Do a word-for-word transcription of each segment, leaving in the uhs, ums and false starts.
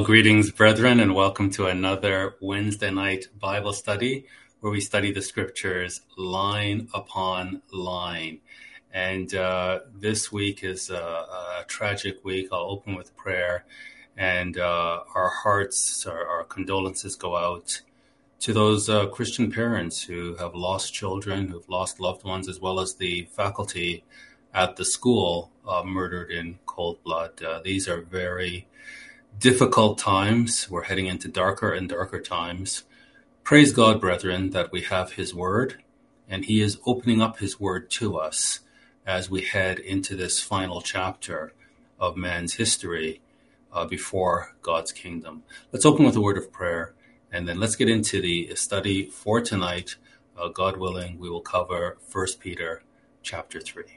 Well, greetings, brethren, and welcome to another Wednesday night Bible study where we study the scriptures line upon line. And uh, this week is a, a tragic week. I'll open with prayer, and uh, our hearts, our, our condolences go out to those uh, Christian parents who have lost children, who've lost loved ones, as well as the faculty at the school uh, murdered in cold blood. Uh, these are very difficult times. We're heading into darker and darker times. Praise God, brethren, that we have his word, and he is opening up his word to us as we head into this final chapter of man's history uh, before God's kingdom. Let's open with a word of prayer, and then let's get into the study for tonight. Uh, God willing, we will cover First Peter chapter three.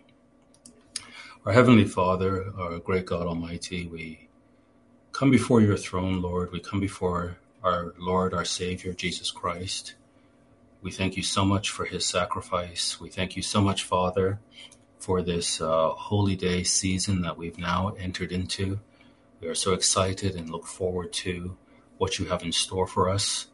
Our Heavenly Father, our great God Almighty, we come before your throne, Lord. We come before our Lord, our Savior, Jesus Christ. We thank you so much for his sacrifice. We thank you so much, Father, for this uh, holy day season that we've now entered into. We are so excited and look forward to what you have in store for us,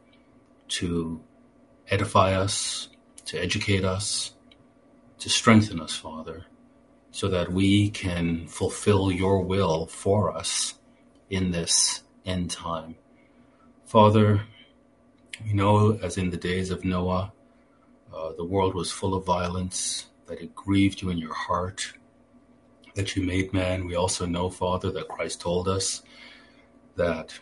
to edify us, to educate us, to strengthen us, Father, so that we can fulfill your will for us in this end time. Father, we know, as in the days of Noah, uh, the world was full of violence, that it grieved you in your heart, that you made man. We also know, Father, that Christ told us that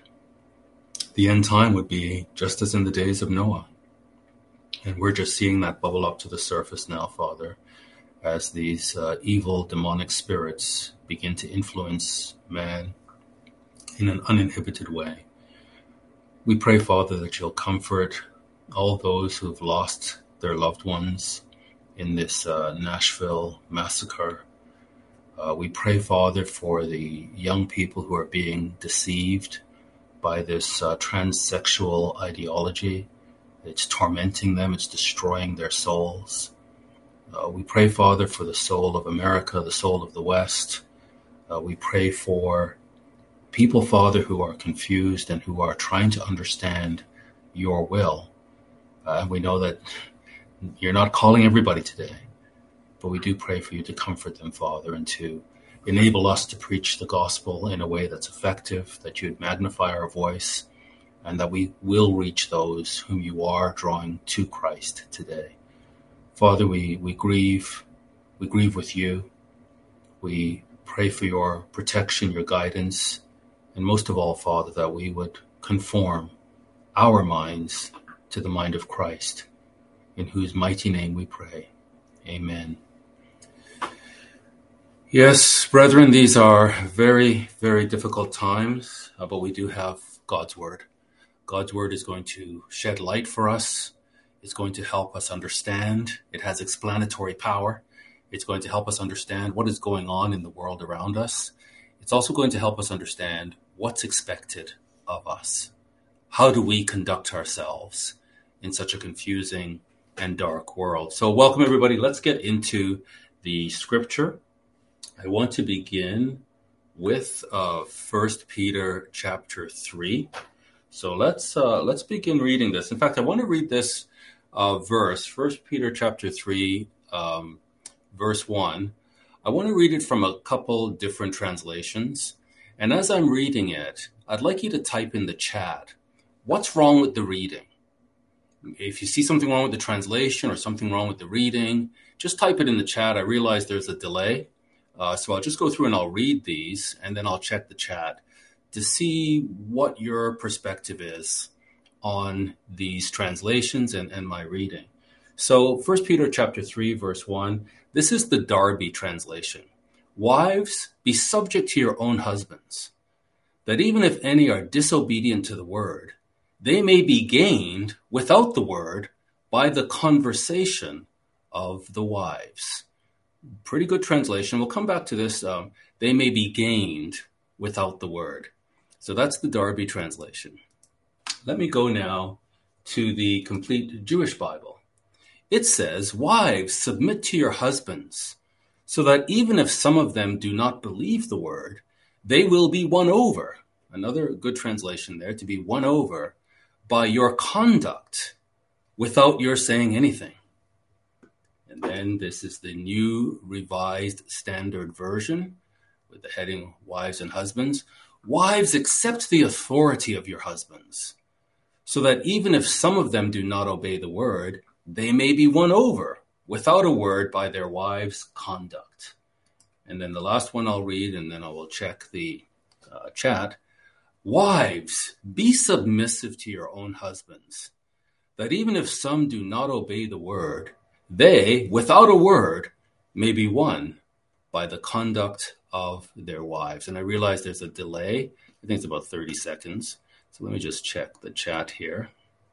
the end time would be just as in the days of Noah. And we're just seeing that bubble up to the surface now, Father, as these uh, evil demonic spirits begin to influence man in an uninhibited way. We pray, Father, that you'll comfort all those who've lost their loved ones in this uh, Nashville massacre. Uh, we pray, Father, for the young people who are being deceived by this uh, transsexual ideology. It's tormenting them. It's destroying their souls. Uh, we pray, Father, for the soul of America, the soul of the West. Uh, we pray for people, Father, who are confused and who are trying to understand your will. Uh, we know that you're not calling everybody today, but we do pray for you to comfort them, Father, and to enable us to preach the gospel in a way that's effective, that you'd magnify our voice, and that we will reach those whom you are drawing to Christ today. Father, we, we grieve, we grieve with you. We pray for your protection, your guidance, and most of all, Father, that we would conform our minds to the mind of Christ, in whose mighty name we pray. Amen. Yes, brethren, these are very, very difficult times, uh, but we do have God's word. God's word is going to shed light for us. It's going to help us understand. It has explanatory power. It's going to help us understand what is going on in the world around us. It's also going to help us understand what's expected of us. How do we conduct ourselves in such a confusing and dark world? So welcome, everybody. Let's get into the scripture. I want to begin with uh, First Peter chapter three. So let's uh, let's begin reading this. In fact, I want to read this uh, verse, First Peter chapter three, um, verse one. I want to read it from a couple different translations. And as I'm reading it, I'd like you to type in the chat, what's wrong with the reading? If you see something wrong with the translation or something wrong with the reading, just type it in the chat. I realize there's a delay. Uh, so I'll just go through and I'll read these, and then I'll check the chat to see what your perspective is on these translations and, and my reading. So First Peter chapter three, verse one, this is the Darby translation. Wives, be subject to your own husbands, that even if any are disobedient to the word, they may be gained without the word by the conversation of the wives. Pretty good translation. We'll come back to this. Um, they may be gained without the word. So that's the Darby translation. Let me go now to the complete Jewish Bible. It says, wives, submit to your husbands, so that even if some of them do not believe the word, they will be won over another good translation there, to be won over by your conduct without your saying anything. And then this is the New Revised Standard Version with the heading Wives and Husbands. Wives, accept the authority of your husbands, so that even if some of them do not obey the word, they may be won over without a word by their wives' conduct. And then the last one I'll read, and then I will check the uh, chat. Wives, be submissive to your own husbands, that even if some do not obey the word, they, without a word, may be won by the conduct of their wives. And I realize there's a delay. I think it's about thirty seconds. So let me just check the chat here.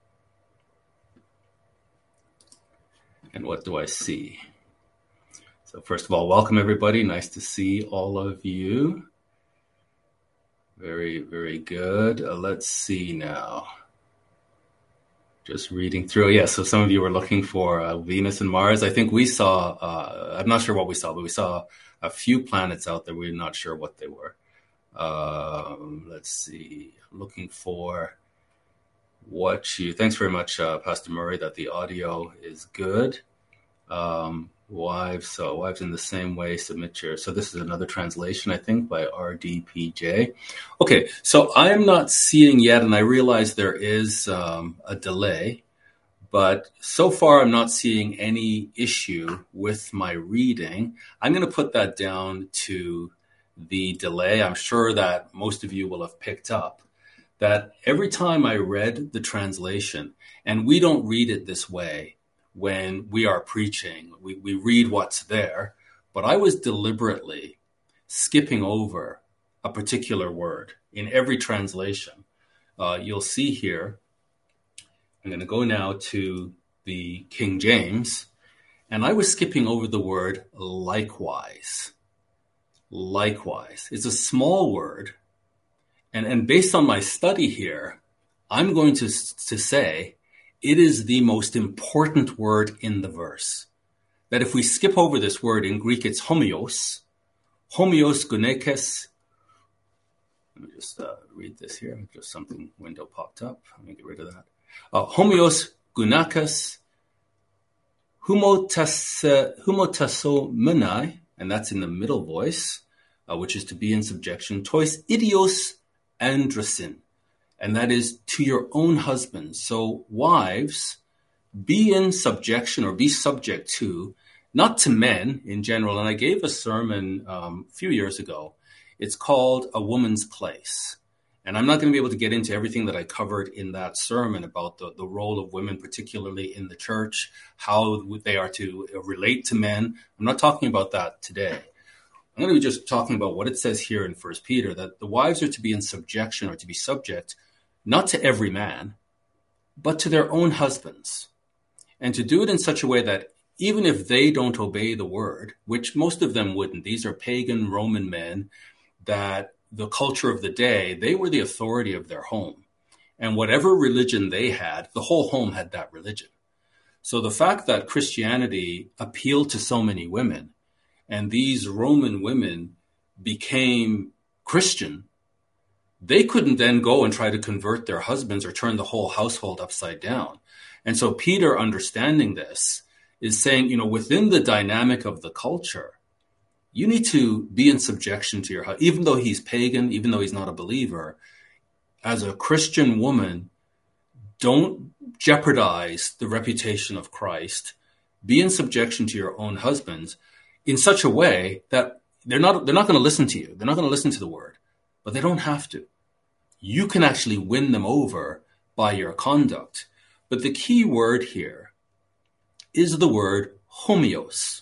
And what do I see? So first of all, welcome everybody. Nice to see all of you. Very, very good. Uh, let's see now. Just reading through. Yeah, so some of you were looking for uh, Venus and Mars. I think we saw, uh, I'm not sure what we saw, but we saw a few planets out there. We're not sure what they were. Um, let's see. I'm looking for what you, thanks very much, uh, Pastor Murray, that the audio is good. Um, wives, so wives in the same way, submit your, so this is another translation, I think, by R D P J. Okay, so I'm not seeing yet, and I realize there is um, a delay, but so far I'm not seeing any issue with my reading. I'm going to put that down to the delay. I'm sure that most of you will have picked up that every time I read the translation, and we don't read it this way when we are preaching, we, we read what's there, but I was deliberately skipping over a particular word in every translation. Uh, you'll see here, I'm going to go now to the King James, and I was skipping over the word likewise. Likewise. It's a small word, and, and based on my study here, I'm going to, to say it is the most important word in the verse. That if we skip over this word, in Greek it's homios, homios gunekes. Let me just uh, read this here. Just something window popped up. Let me get rid of that. Uh, homios gunakes humotas, humotasomenai, and that's in the middle voice, uh, which is to be in subjection, tois idios androsin. And that is to your own husbands. So wives, be in subjection or be subject to, not to men in general. And I gave a sermon um, a few years ago. It's called A Woman's Place. And I'm not going to be able to get into everything that I covered in that sermon about the, the role of women, particularly in the church, how they are to relate to men. I'm not talking about that today. I'm going to be just talking about what it says here in First Peter, that the wives are to be in subjection or to be subject not to every man, but to their own husbands, and to do it in such a way that even if they don't obey the word, which most of them wouldn't, these are pagan Roman men that the culture of the day, they were the authority of their home. And whatever religion they had, the whole home had that religion. So the fact that Christianity appealed to so many women, and these Roman women became Christian, they couldn't then go and try to convert their husbands or turn the whole household upside down. And so Peter, understanding this, is saying, you know, within the dynamic of the culture, you need to be in subjection to your husband. Even though he's pagan, even though he's not a believer, as a Christian woman, don't jeopardize the reputation of Christ. Be in subjection to your own husbands in such a way that they're not, they're not going to listen to you. They're not going to listen to the word, but they don't have to. You can actually win them over by your conduct. But the key word here is the word homios.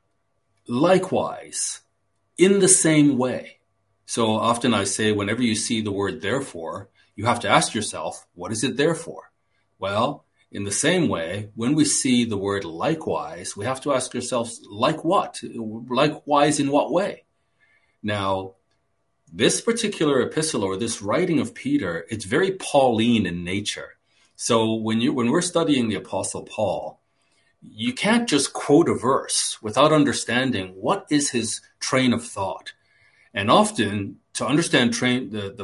Likewise, in the same way. So often I say, whenever you see the word therefore, you have to ask yourself, what is it there for? Well, in the same way, when we see the word likewise, we have to ask ourselves, like what? Likewise in what way? Now, this particular epistle or this writing of Peter, it's very Pauline in nature. So when you when we're studying the Apostle Paul, you can't just quote a verse without understanding what is his train of thought. And often, to understand train, the, the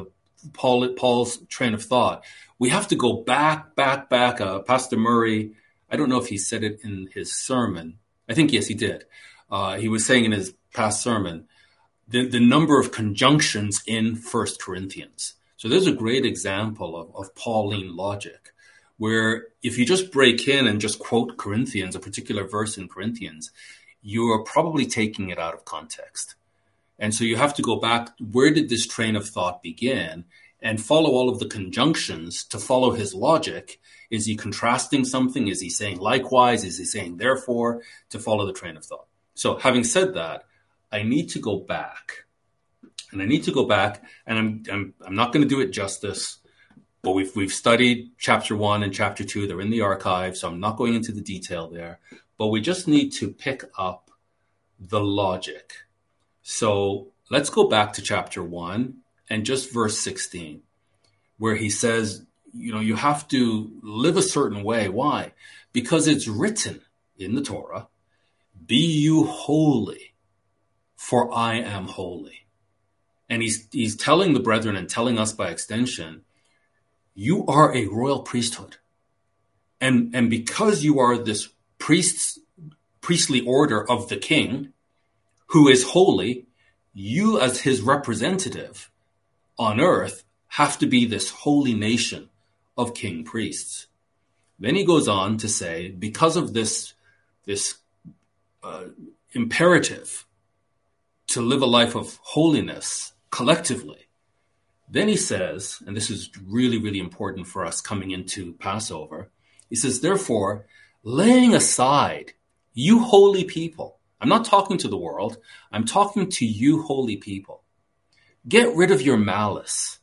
Paul, Paul's train of thought, we have to go back, back, back. Uh, Pastor Murray, I don't know if he said it in his sermon. I think, yes, he did. Uh, he was saying in his past sermon, the, the number of conjunctions in First Corinthians. So there's a great example of, of Pauline logic, where if you just break in and just quote Corinthians, a particular verse in Corinthians, you are probably taking it out of context. And so you have to go back, where did this train of thought begin, and follow all of the conjunctions to follow his logic. Is he contrasting something? Is he saying likewise? Is he saying therefore? To follow the train of thought. So having said that, I need to go back. And I need to go back, and I'm I'm, I'm not going to do it justice, but we've, we've studied chapter one and chapter two. They're in the archive, so I'm not going into the detail there. But we just need to pick up the logic. So let's go back to chapter one and just verse sixteen, where he says, you know, you have to live a certain way. Why? Because it's written in the Torah, be you holy, for I am holy. And he's, he's telling the brethren and telling us by extension, you are a royal priesthood. And, and because you are this priest's, priestly order of the king, who is holy, you as his representative on earth have to be this holy nation of king priests. Then he goes on to say, because of this, this uh, imperative to live a life of holiness collectively, then he says, and this is really, really important for us coming into Passover, he says, therefore, laying aside you holy people, I'm not talking to the world, I'm talking to you holy people, get rid of your malice,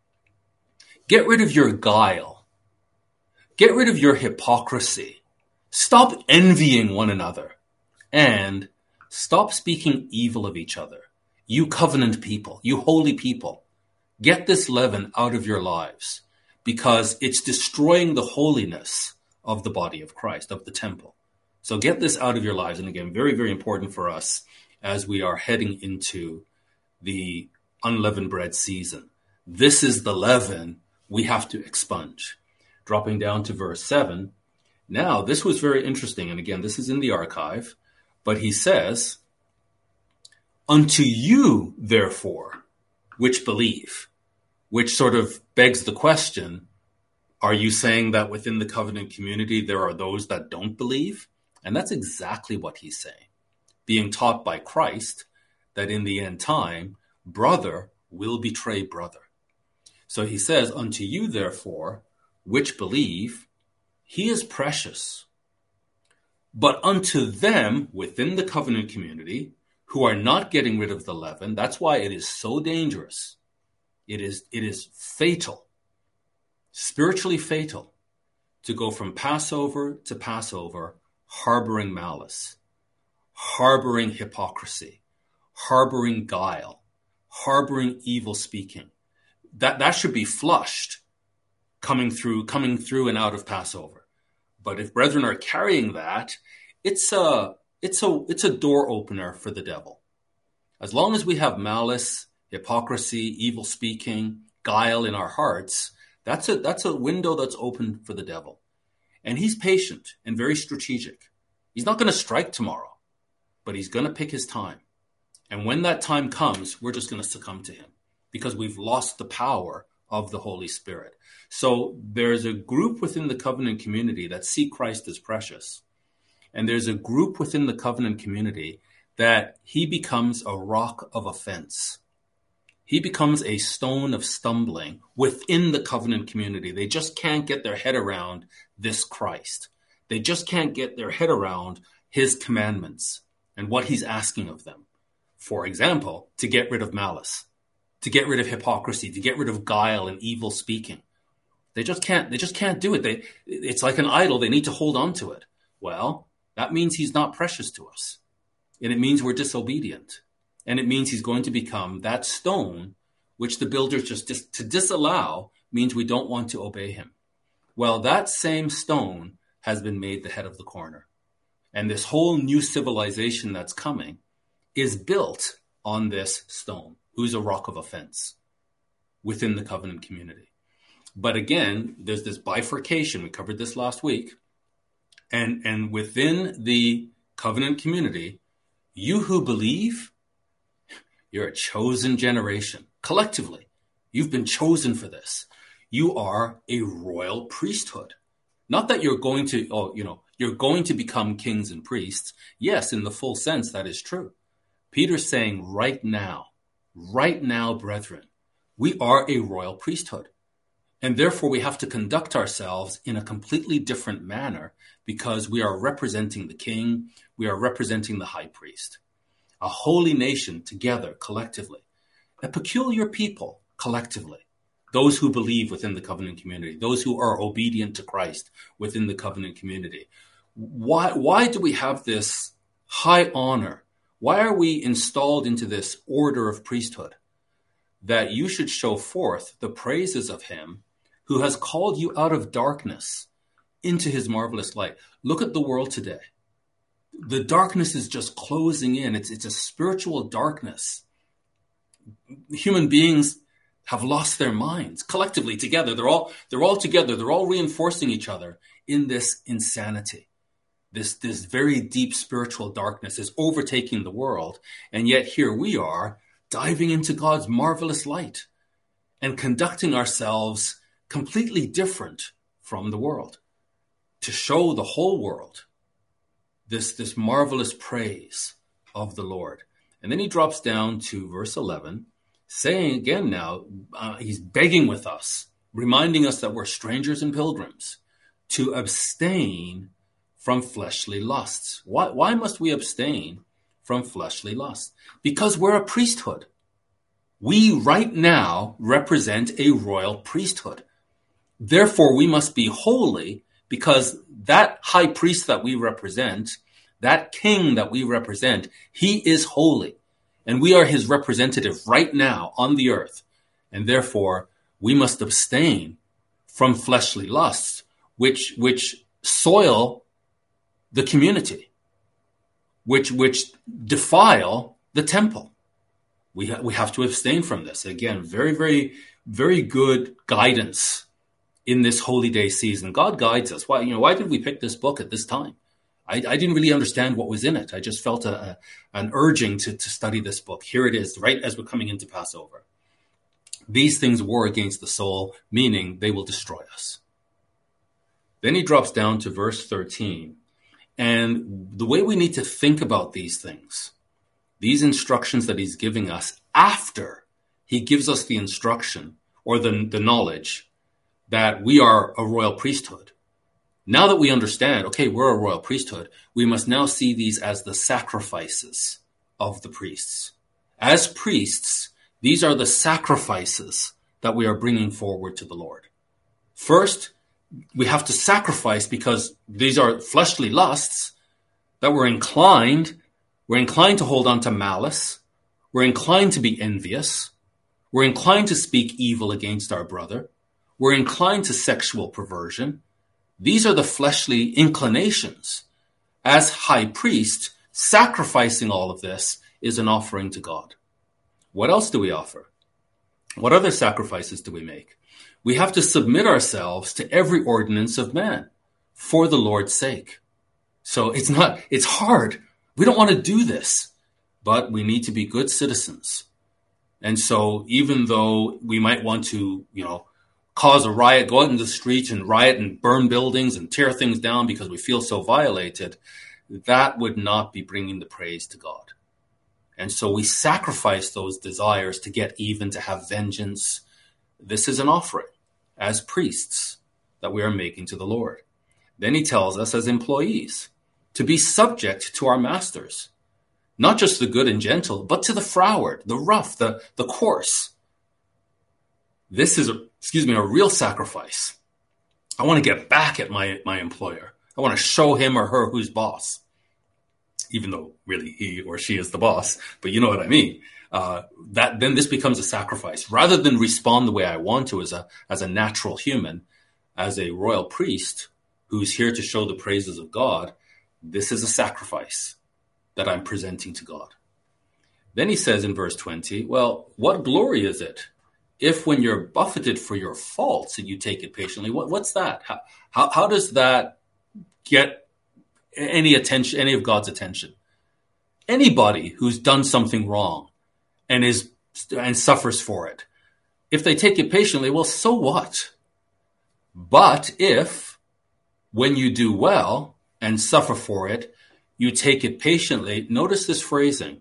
get rid of your guile, get rid of your hypocrisy, stop envying one another, and stop speaking evil of each other. You covenant people, you holy people, get this leaven out of your lives, because it's destroying the holiness of the body of Christ, of the temple. So get this out of your lives. And again, very, very important for us as we are heading into the unleavened bread season. This is the leaven we have to expunge. Dropping down to verse seven. Now, this was very interesting. And again, this is in the archive. But he says, unto you, therefore, which believe, which sort of begs the question, are you saying that within the covenant community there are those that don't believe? And that's exactly what he's saying. Being taught by Christ that in the end time, brother will betray brother. So he says, unto you, therefore, which believe, he is precious. But unto them within the covenant community who are not getting rid of the leaven, that's why it is so dangerous. It is, it is fatal, spiritually fatal, to go from Passover to Passover harboring malice, harboring hypocrisy, harboring guile, harboring evil speaking. That that should be flushed coming through, coming through and out of Passover. But if brethren are carrying that, it's a it's a it's a door opener for the devil. As long as we have malice, hypocrisy, evil speaking, guile in our hearts, that's a that's a window that's open for the devil. And he's patient and very strategic. He's not going to strike tomorrow, but he's going to pick his time. And when that time comes, we're just going to succumb to him because we've lost the power of the Holy Spirit. So there's a group within the covenant community that see Christ as precious. And there's a group within the covenant community that he becomes a rock of offense. He becomes a stone of stumbling within the covenant community. They just can't get their head around this Christ. They just can't get their head around his commandments and what he's asking of them. For example, to get rid of malice, to get rid of hypocrisy, to get rid of guile and evil speaking. They just can't, they just can't do it. They, it's like an idol. They need to hold on to it. Well, that means he's not precious to us. And it means we're disobedient. And it means he's going to become that stone, which the builders just dis- to disallow means we don't want to obey him. Well, that same stone has been made the head of the corner. And this whole new civilization that's coming is built on this stone, who's a rock of offense. within the covenant community. But again, there's this bifurcation. We covered this last week. And, and within the covenant community, you who believe, you're a chosen generation. Collectively, you've been chosen for this. You are a royal priesthood. Not that you're going to, oh, you know, you're going to become kings and priests. Yes, in the full sense, that is true. Peter's saying right now, right now, brethren, we are a royal priesthood. And therefore, we have to conduct ourselves in a completely different manner because we are representing the king. We are representing the high priest, a holy nation together collectively, a peculiar people collectively. Those who believe within the covenant community, those who are obedient to Christ within the covenant community. Why, why do we have this high honor? Why are we installed into this order of priesthood? That you should show forth the praises of him who has called you out of darkness into his marvelous light. Look at the world today. The darkness is just closing in. It's, it's a spiritual darkness. Human beings have lost their minds collectively together. They're all, they're all together. They're all reinforcing each other in this insanity. This, this very deep spiritual darkness is overtaking the world. And yet here we are diving into God's marvelous light and conducting ourselves completely different from the world to show the whole world this, this marvelous praise of the Lord. And then he drops down to verse eleven, saying again now, uh, he's begging with us, reminding us that we're strangers and pilgrims, to abstain from fleshly lusts. Why, why must we abstain from fleshly lusts? Because we're a priesthood. We right now represent a royal priesthood. Therefore, we must be holy because that high priest that we represent, that king that we represent, he is holy. And we are his representative right now on the earth. And therefore, we must abstain from fleshly lusts, which, which soil the community, which, which defile the temple. We, ha- we have to abstain from this. Again, very, very, very good guidance in this holy day season. God guides us. Why, you know, why did we pick this book at this time? I, I didn't really understand what was in it. I just felt a, a, an urging to, to study this book. Here it is, right as we're coming into Passover. These things war against the soul, meaning they will destroy us. Then he drops down to verse thirteen. And the way we need to think about these things, these instructions that he's giving us after he gives us the instruction or the, the knowledge that we are a royal priesthood. Now that we understand, okay, we're a royal priesthood, we must now see these as the sacrifices of the priests. As priests, these are the sacrifices that we are bringing forward to the Lord. First, we have to sacrifice because these are fleshly lusts that we're inclined, we're inclined to hold on to malice, we're inclined to be envious, we're inclined to speak evil against our brother, we're inclined to sexual perversion. These are the fleshly inclinations. As high priest, sacrificing all of this is an offering to God. What else do we offer? What other sacrifices do we make? We have to submit ourselves to every ordinance of man for the Lord's sake. So it's not, it's hard. We don't want to do this, but we need to be good citizens. And so even though we might want to, you know, cause a riot, go out in the streets and riot and burn buildings and tear things down because we feel so violated, that would not be bringing the praise to God. And so we sacrifice those desires to get even, to have vengeance. This is an offering as priests that we are making to the Lord. Then he tells us as employees to be subject to our masters, not just the good and gentle, but to the froward, the rough, the, the coarse. This is, a, excuse me, a real sacrifice. I want to get back at my, my employer. I want to show him or her who's boss, even though really he or she is the boss. But you know what I mean. Uh, that then this becomes a sacrifice. Rather than respond the way I want to as a as a natural human, as a royal priest who's here to show the praises of God, this is a sacrifice that I'm presenting to God. Then he says in verse twenty, well, what glory is it if when you're buffeted for your faults and you take it patiently, what, what's that? How, how, how does that get any attention, any of God's attention? Anybody who's done something wrong and is and suffers for it, if they take it patiently, well, so what? But if when you do well and suffer for it, you take it patiently, notice this phrasing.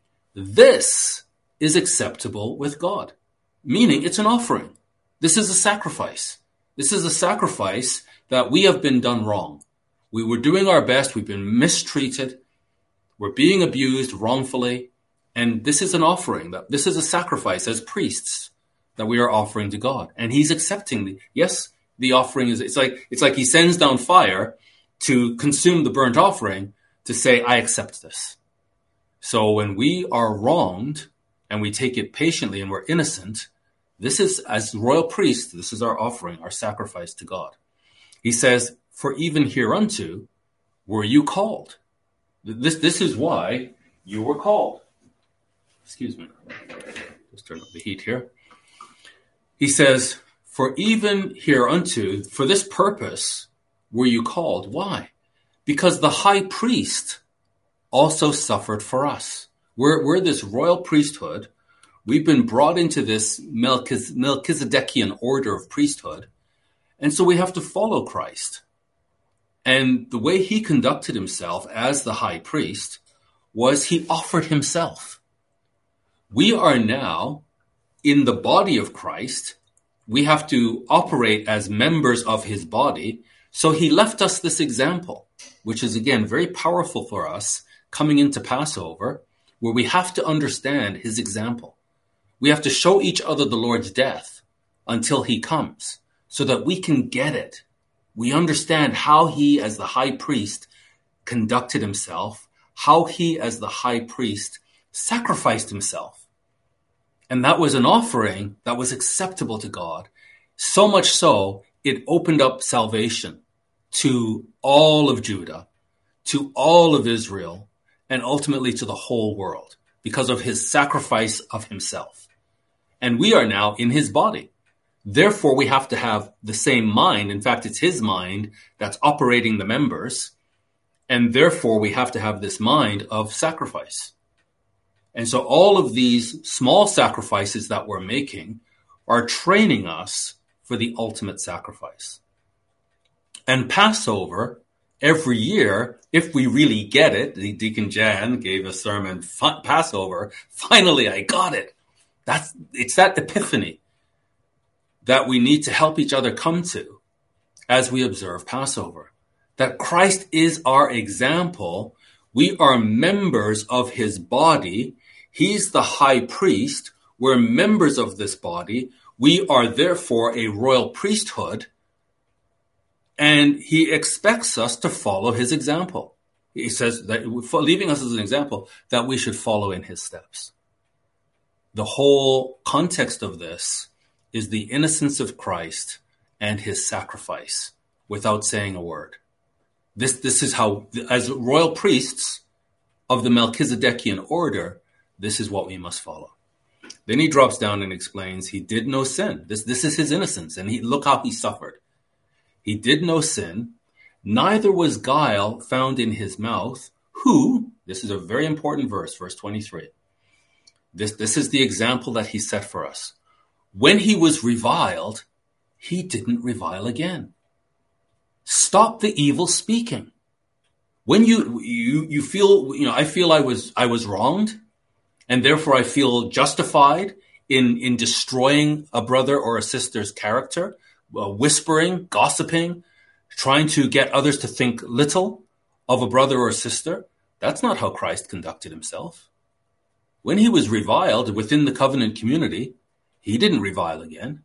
This is acceptable with God, meaning it's an offering. This is a sacrifice. This is a sacrifice that we have been done wrong. We were doing our best. We've been mistreated. We're being abused wrongfully. And this is an offering. That This is a sacrifice as priests that we are offering to God. And he's accepting the, yes, the offering is, it's like, it's like he sends down fire to consume the burnt offering to say, I accept this. So when we are wronged and we take it patiently and we're innocent, this is, as royal priests, this is our offering, our sacrifice to God. He says, for even hereunto were you called. This, this is why you were called. Excuse me. Just turn up the heat here. He says, for even hereunto, for this purpose were you called. Why? Because the high priest also suffered for us. We're, we're this royal priesthood. We've been brought into this Melchiz- Melchizedekian order of priesthood. And so we have to follow Christ. And the way he conducted himself as the high priest was he offered himself. We are now in the body of Christ. We have to operate as members of his body. So he left us this example, which is, again, very powerful for us coming into Passover, where we have to understand his example. We have to show each other the Lord's death until he comes so that we can get it. We understand how he, as the high priest, conducted himself, how he, as the high priest, sacrificed himself. And that was an offering that was acceptable to God. So much so, it opened up salvation to all of Judah, to all of Israel, and ultimately to the whole world because of his sacrifice of himself. And we are now in his body. Therefore, we have to have the same mind. In fact, it's his mind that's operating the members. And therefore, we have to have this mind of sacrifice. And so all of these small sacrifices that we're making are training us for the ultimate sacrifice. And Passover, every year, if we really get it, the Deacon Jan gave a sermon, Passover, finally I got it. That's, it's that epiphany that we need to help each other come to as we observe Passover. That Christ is our example. We are members of his body. He's the high priest. We're members of this body. We are therefore a royal priesthood. And he expects us to follow his example. He says that, leaving us as an example, that we should follow in his steps. The whole context of this is the innocence of Christ and his sacrifice without saying a word. This, this is how, as royal priests of the Melchizedekian order, this is what we must follow. Then he drops down and explains he did no sin. This, this is his innocence. And he, look how he suffered. He did no sin, neither was guile found in his mouth, who, this is a very important verse, verse twenty-three. This, this is the example that he set for us. When he was reviled, he didn't revile again. Stop the evil speaking. When you, you, you feel, you know, I feel I was, I was wronged, and therefore I feel justified in, in destroying a brother or a sister's character, uh, whispering, gossiping, trying to get others to think little of a brother or a sister. That's not how Christ conducted himself. When he was reviled within the covenant community, he didn't revile again.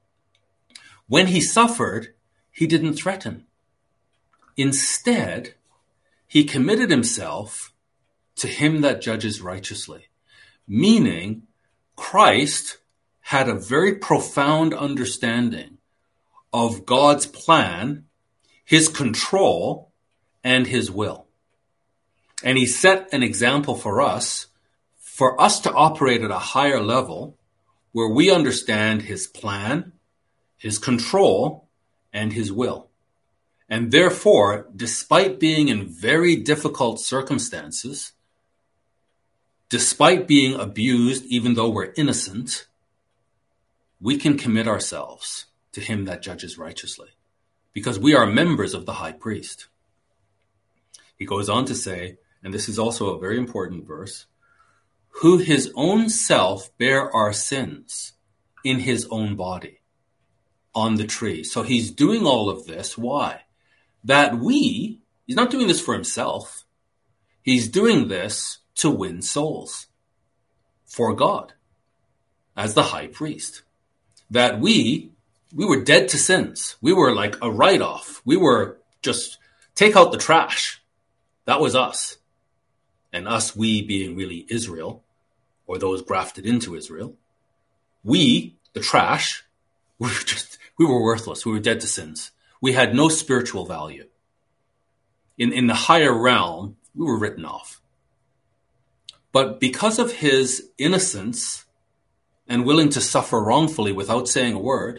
When he suffered, he didn't threaten. Instead, he committed himself to him that judges righteously, meaning Christ had a very profound understanding of God's plan, his control, and his will. And he set an example for us, for us to operate at a higher level where we understand his plan, his control, and his will. And therefore, despite being in very difficult circumstances, despite being abused, even though we're innocent, we can commit ourselves to him that judges righteously, because we are members of the high priest. He goes on to say, and this is also a very important verse, who his own self bare our sins in his own body on the tree. So he's doing all of this. Why? That we, he's not doing this for himself. He's doing this to win souls for God as the high priest. That we, we were dead to sins. We were like a write-off. We were just take out the trash. That was us. And us, we being really Israel, or those grafted into Israel. We, the trash, we were just, we were worthless. We were dead to sins. We had no spiritual value. In, in the higher realm, we were written off. But because of his innocence and willing to suffer wrongfully without saying a word,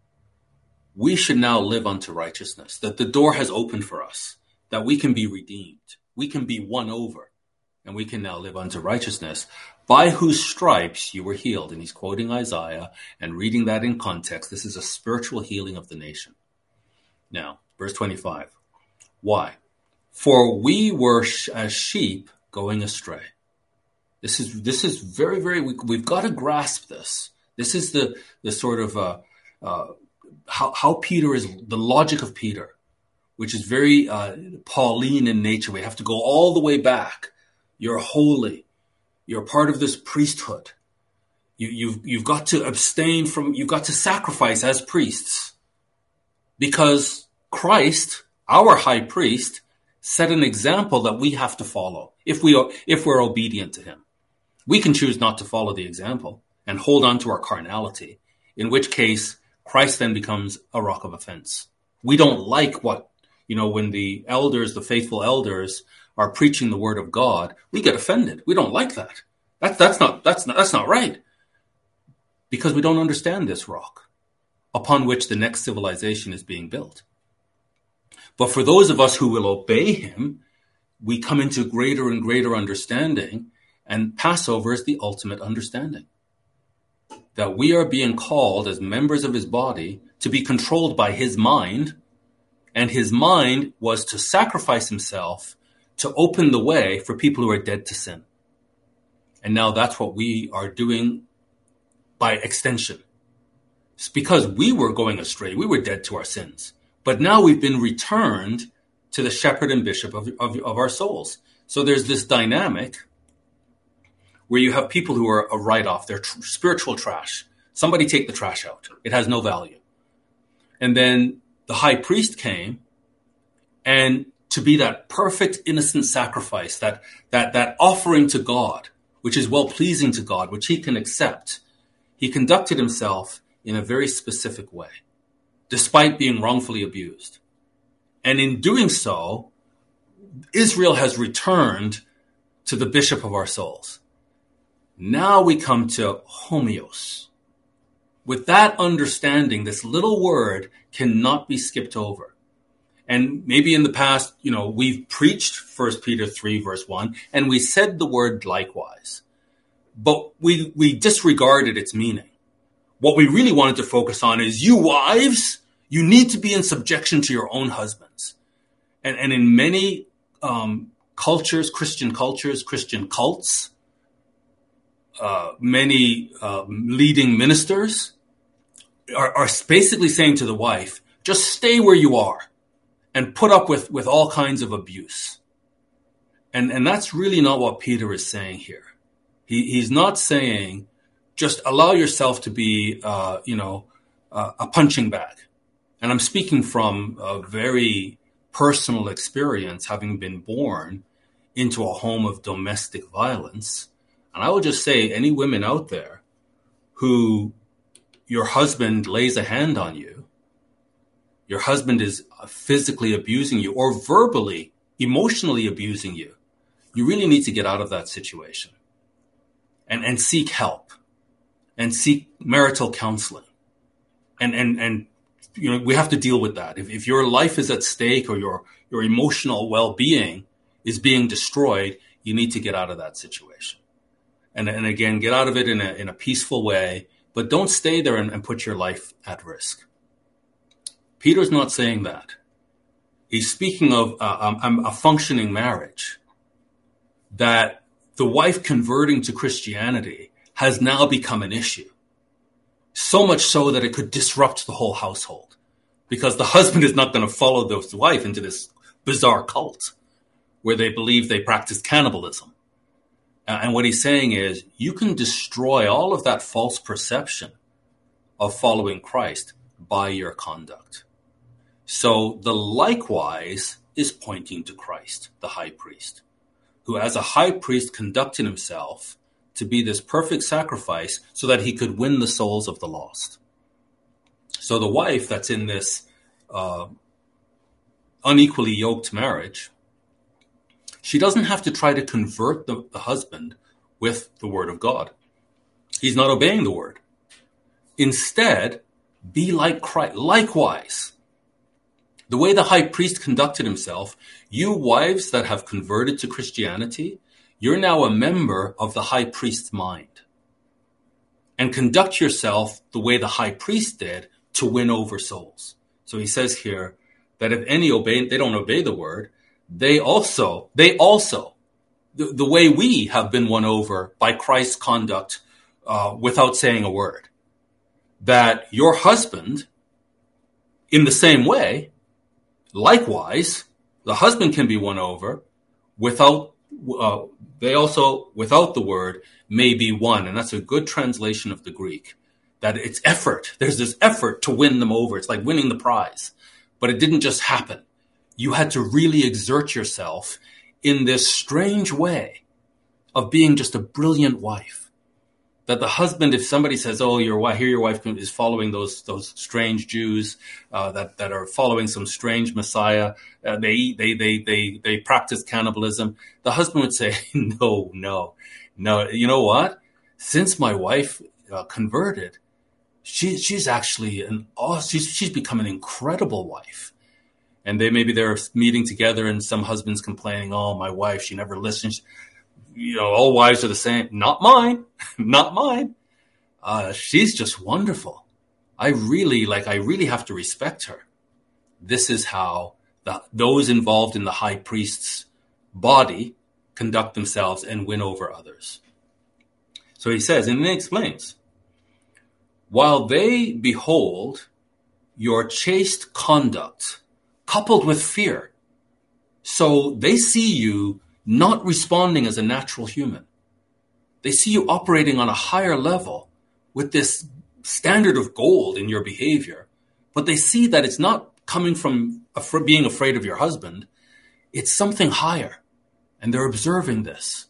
we should now live unto righteousness, that the door has opened for us, that we can be redeemed. We can be won over, and we can now live unto righteousness, by whose stripes you were healed. And he's quoting Isaiah and reading that in context. This is a spiritual healing of the nation. Now, verse twenty-five. Why? For we were sh- as sheep going astray. This is this is very, very, we, we've got to grasp this. This is the, the sort of uh, uh, how, how Peter is, the logic of Peter, which is very uh, Pauline in nature. We have to go all the way back. You're holy. You're part of this priesthood. You, you've, you've got to abstain from, you've got to sacrifice as priests, because Christ, our high priest, set an example that we have to follow if we are, if we're obedient to him. We can choose not to follow the example and hold on to our carnality, in which case Christ then becomes a rock of offense. We don't like what, you know, when the elders, the faithful elders, are preaching the word of God, we get offended. We don't like that. That's that's not that's not that's not right. Because we don't understand this rock upon which the next civilization is being built. But for those of us who will obey him, we come into greater and greater understanding, and Passover is the ultimate understanding. That we are being called as members of his body to be controlled by his mind, and his mind was to sacrifice himself to open the way for people who are dead to sin. And now that's what we are doing by extension. It's because we were going astray. We were dead to our sins. But now we've been returned to the shepherd and bishop of, of, of our souls. So there's this dynamic where you have people who are a write-off. They're tr- spiritual trash. Somebody take the trash out. It has no value. And then the high priest came, and to be that perfect innocent sacrifice, that that that offering to God, which is well-pleasing to God, which he can accept, he conducted himself in a very specific way, despite being wrongfully abused. And in doing so, Israel has returned to the bishop of our souls. Now we come to homios. With that understanding, this little word cannot be skipped over. And maybe in the past, you know, we've preached First Peter three, verse one, and we said the word likewise. But we, we disregarded its meaning. What we really wanted to focus on is, you wives, you need to be in subjection to your own husbands. And, and in many um, cultures, Christian cultures, Christian cults, uh, many uh, leading ministers are, are basically saying to the wife, just stay where you are and put up with, with all kinds of abuse. And, and that's really not what Peter is saying here. He, he's not saying just allow yourself to be, uh, you know, uh, a punching bag. And I'm speaking from a very personal experience, having been born into a home of domestic violence. And I will just say, any women out there who your husband lays a hand on you, your husband is physically abusing you or verbally, emotionally abusing you, you really need to get out of that situation and, and seek help. and seek marital counseling. And, and, and, you know, we have to deal with that. If, if your life is at stake or your, your emotional well-being is being destroyed, you need to get out of that situation. And, and again, get out of it in a, in a peaceful way, but don't stay there and, and put your life at risk. Peter's not saying that. He's speaking of uh, um, a functioning marriage, that the wife converting to Christianity has now become an issue. So much so that it could disrupt the whole household, because the husband is not going to follow the wife into this bizarre cult where they believe they practice cannibalism. And what he's saying is, you can destroy all of that false perception of following Christ by your conduct. So the likewise is pointing to Christ, the high priest, who as a high priest conducted himself to be this perfect sacrifice so that he could win the souls of the lost. So the wife that's in this uh, unequally yoked marriage, she doesn't have to try to convert the, the husband with the word of God. He's not obeying the word. Instead, be like Christ. Likewise, the way the high priest conducted himself, you wives that have converted to Christianity, you're now a member of the high priest's mind. And conduct yourself the way the high priest did to win over souls. So he says here that if any obey, they don't obey the word, they also, they also, the, the way we have been won over by Christ's conduct uh, without saying a word, that your husband, in the same way, likewise, the husband can be won over without, uh, they also, without the word, may be won. And that's a good translation of the Greek, that it's effort. There's this effort to win them over. It's like winning the prize. But it didn't just happen. You had to really exert yourself in this strange way of being just a brilliant wife. That the husband, if somebody says, oh, your wife, here your wife is following those those strange Jews uh, that, that are following some strange Messiah, uh, they, they, they, they, they practice cannibalism, the husband would say, no, no, no. You know what? Since my wife uh, converted, she, she's actually an oh, she's, she's become an incredible wife. And they maybe they're meeting together and some husband's complaining, oh, my wife, she never listens. You know, all wives are the same. Not mine. Not mine. Uh, she's just wonderful. I really, like, I really have to respect her. This is how the, those involved in the high priest's body conduct themselves and win over others. So he says, and he explains, while they behold your chaste conduct coupled with fear, so they see you not responding as a natural human. They see you operating on a higher level with this standard of gold in your behavior, but they see that it's not coming from af- being afraid of your husband. It's something higher, and they're observing this.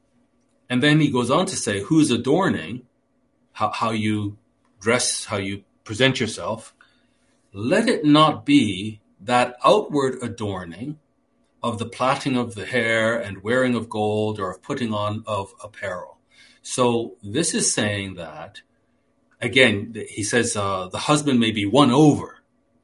And then he goes on to say, who's adorning, how, how you dress, how you present yourself. Let it not be that outward adorning of the plaiting of the hair and wearing of gold or of putting on of apparel. So this is saying that, again, he says uh, the husband may be won over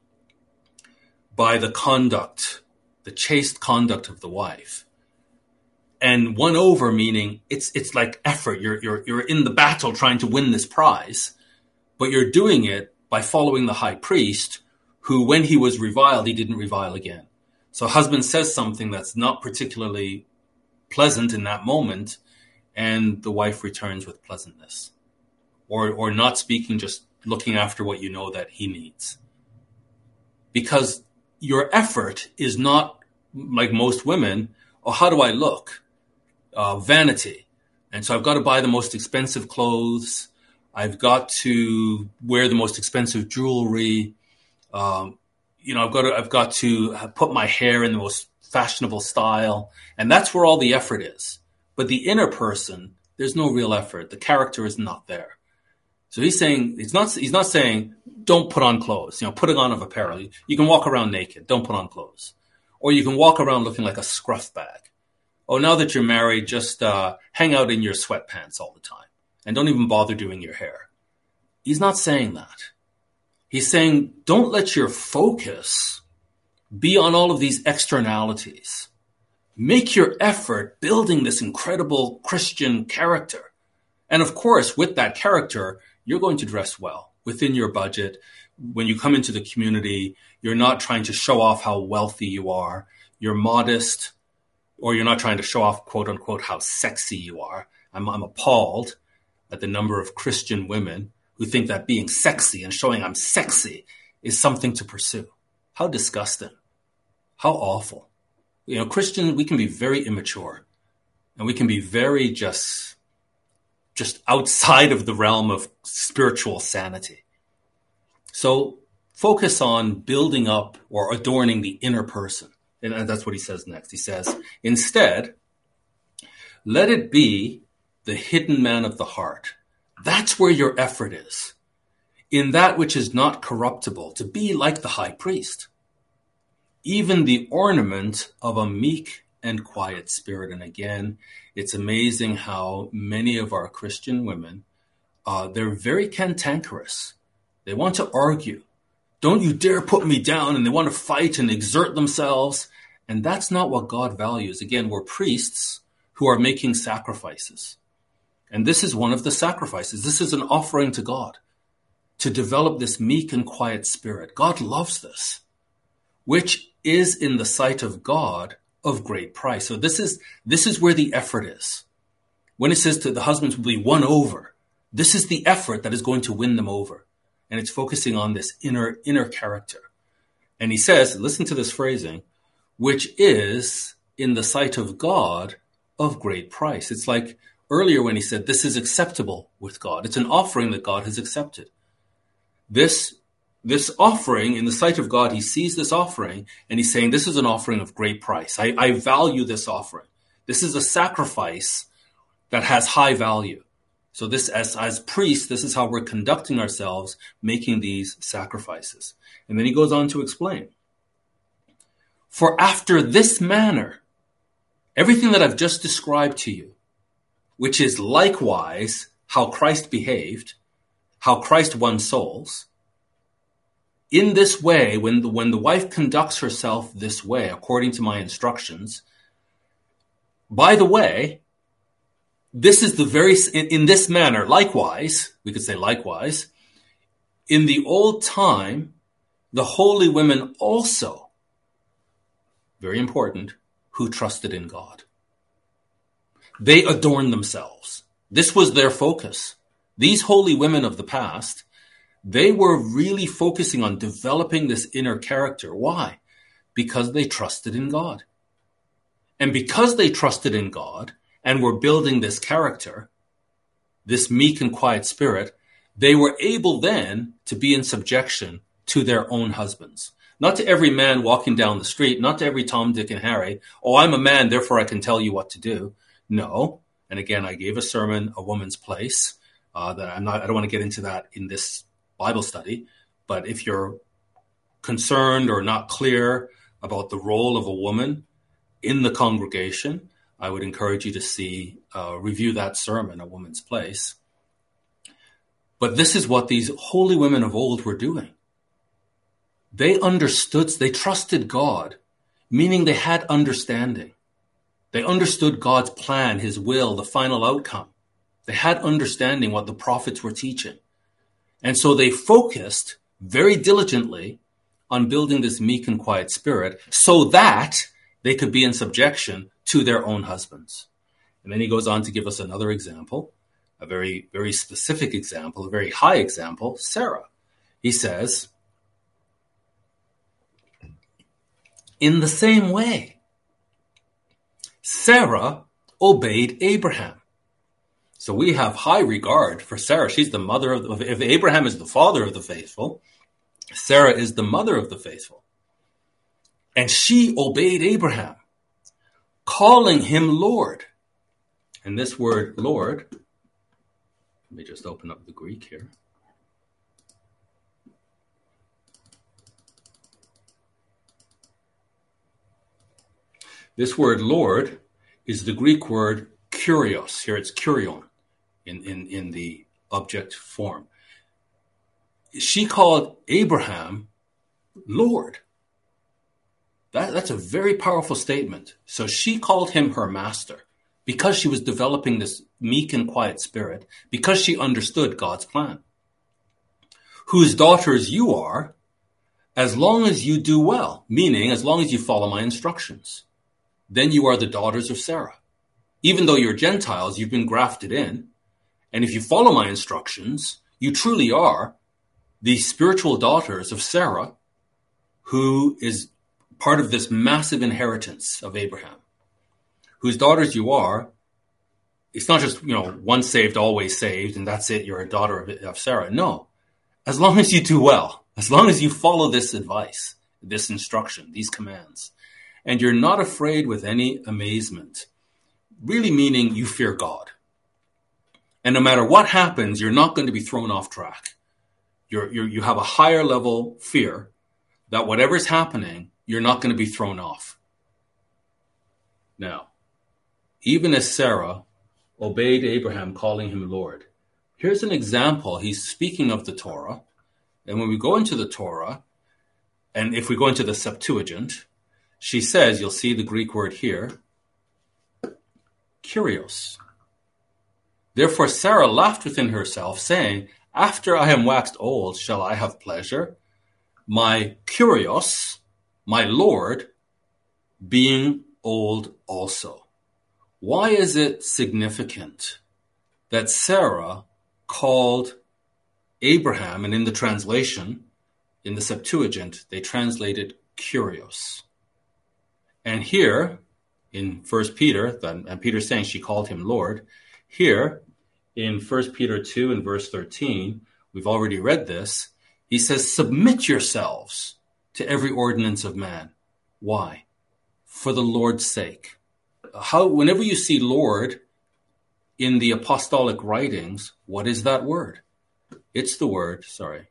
by the conduct, the chaste conduct of the wife. And won over meaning it's it's like effort. You're you're you're in the battle trying to win this prize, but you're doing it by following the high priest, who, when he was reviled, he didn't revile again. So husband says something that's not particularly pleasant in that moment, and the wife returns with pleasantness. Or or not speaking, just looking after what you know that he needs. Because your effort is not, like most women, oh, how do I look? Uh, vanity. And so I've got to buy the most expensive clothes. I've got to wear the most expensive jewelry. Um, You know, I've got to, I've got to put my hair in the most fashionable style. And that's where all the effort is. But the inner person, there's no real effort. The character is not there. So he's saying, he's not, he's not saying, don't put on clothes, you know, putting on of apparel. You, you can walk around naked. Don't put on clothes. Or you can walk around looking like a scruff bag. Oh, now that you're married, just uh, hang out in your sweatpants all the time. And don't even bother doing your hair. He's not saying that. He's saying, don't let your focus be on all of these externalities. Make your effort building this incredible Christian character. And of course, with that character, you're going to dress well within your budget. When you come into the community, you're not trying to show off how wealthy you are. You're modest, or you're not trying to show off, quote unquote, how sexy you are. I'm, I'm appalled at the number of Christian women who think that being sexy and showing I'm sexy is something to pursue. How disgusting. How awful. You know, Christian, we can be very immature, and we can be very just, just outside of the realm of spiritual sanity. So focus on building up or adorning the inner person. And that's what he says next. He says, instead, let it be the hidden man of the heart. That's where your effort is. In that which is not corruptible, to be like the high priest. Even the ornament of a meek and quiet spirit. And again, it's amazing how many of our Christian women, uh, they're very cantankerous. They want to argue. Don't you dare put me down. And they want to fight and exert themselves. And that's not what God values. Again, we're priests who are making sacrifices. And this is one of the sacrifices. This is an offering to God to develop this meek and quiet spirit. God loves this, which is in the sight of God of great price. So this is, this is where the effort is. When it says to the husbands will be won over, this is the effort that is going to win them over. And it's focusing on this inner, inner character. And he says, listen to this phrasing, which is in the sight of God of great price. It's like earlier when he said, this is acceptable with God. It's an offering that God has accepted. This, this offering in the sight of God, he sees this offering and he's saying, this is an offering of great price. I, I value this offering. This is a sacrifice that has high value. So this, as, as priests, this is how we're conducting ourselves, making these sacrifices. And then he goes on to explain. For after this manner, everything that I've just described to you, which is likewise how Christ behaved, how Christ won souls, in this way, when the, when the wife conducts herself this way, according to my instructions, by the way, this is the very, in, in this manner, likewise, we could say likewise, in the old time, the holy women also, very important, who trusted in God. They adorned themselves. This was their focus. These holy women of the past, they were really focusing on developing this inner character. Why? Because they trusted in God. And because they trusted in God and were building this character, this meek and quiet spirit, they were able then to be in subjection to their own husbands. Not to every man walking down the street, not to every Tom, Dick, and Harry. Oh, I'm a man, therefore I can tell you what to do. No. And again, I gave a sermon, A Woman's Place, uh, that I'm not, I don't want to get into that in this Bible study. But if you're concerned or not clear about the role of a woman in the congregation, I would encourage you to see, uh, review that sermon, A Woman's Place. But this is what these holy women of old were doing. They understood, they trusted God, meaning they had understanding. They understood God's plan, his will, the final outcome. They had understanding what the prophets were teaching. And so they focused very diligently on building this meek and quiet spirit so that they could be in subjection to their own husbands. And then he goes on to give us another example, a very, very specific example, a very high example, Sarah. He says, in the same way, Sarah obeyed Abraham. So we have high regard for Sarah. She's the mother of the, if Abraham is the father of the faithful, Sarah is the mother of the faithful. And she obeyed Abraham, calling him Lord. And this word Lord, let me just open up the Greek here. This word Lord is the Greek word kurios. Here it's kurion in, in, in the object form. she called Abraham Lord. That, that's a very powerful statement. So she called him her master because she was developing this meek and quiet spirit, because she understood God's plan. Whose daughters you are, as long as you do well, meaning as long as you follow my instructions, then you are the daughters of Sarah. Even though you're Gentiles, you've been grafted in. And if you follow my instructions, you truly are the spiritual daughters of Sarah, who is part of this massive inheritance of Abraham. Whose daughters you are, it's not just, you know, once saved, always saved, and that's it, you're a daughter of, of Sarah. No. As long as you do well, as long as you follow this advice, this instruction, these commands, and you're not afraid with any amazement, really meaning you fear God. And no matter what happens, you're not going to be thrown off track. You're, you're, you have a higher level fear that whatever's happening, you're not going to be thrown off. Now, even as Sarah obeyed Abraham, calling him Lord, here's an example. He's speaking of the Torah. And when we go into the Torah, and if we go into the Septuagint, she says, you'll see the Greek word here, Kyrios. Therefore Sarah laughed within herself, saying, after I am waxed old, shall I have pleasure? My Kyrios, my Lord, being old also. Why is it significant that Sarah called Abraham, and in the translation, in the Septuagint, they translated Kyrios. And here, in First Peter, and Peter's saying she called him Lord, here, in First Peter two and verse thirteen, we've already read this, he says, submit yourselves to every ordinance of man. Why? For the Lord's sake. How, whenever you see Lord in the apostolic writings, what is that word? It's the word, sorry.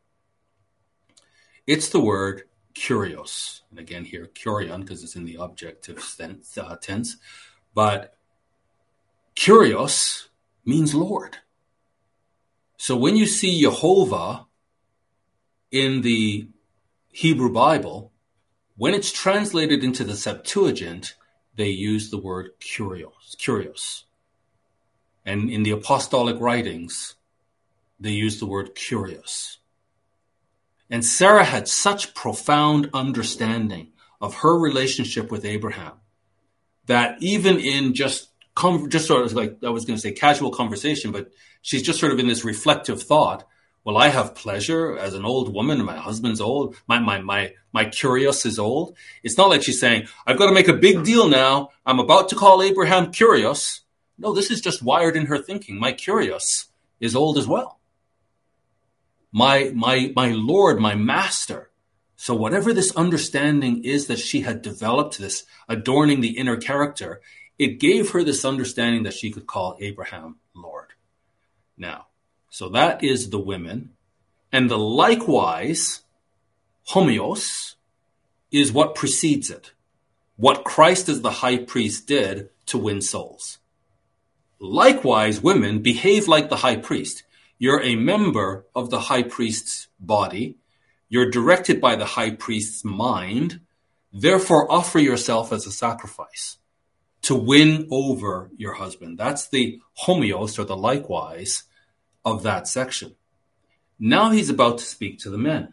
It's the word Kyrios. And again here, Kyrion, because it's in the objective tense, uh, tense. But Kyrios means Lord. So when you see Jehovah in the Hebrew Bible, when it's translated into the Septuagint, they use the word Kyrios. Kyrios. And in the apostolic writings, they use the word Kyrios. And Sarah had such profound understanding of her relationship with Abraham that even in just just sort of like, I was going to say casual conversation, but she's just sort of in this reflective thought. Well, I have pleasure as an old woman, and my husband's old. My, my, my, my Kyrios is old. It's not like she's saying, I've got to make a big deal now. I'm about to call Abraham Kyrios. No, this is just wired in her thinking. My Kyrios is old as well. My, my, my Lord, my master. So whatever this understanding is that she had developed, this adorning the inner character, it gave her this understanding that she could call Abraham Lord. Now, so that is the women. And the likewise, homios, is what precedes it. What Christ as the high priest did to win souls. Likewise, women, behave like the high priest. You're a member of the high priest's body. You're directed by the high priest's mind. Therefore, offer yourself as a sacrifice to win over your husband. That's the homios, or the likewise, of that section. Now he's about to speak to the men.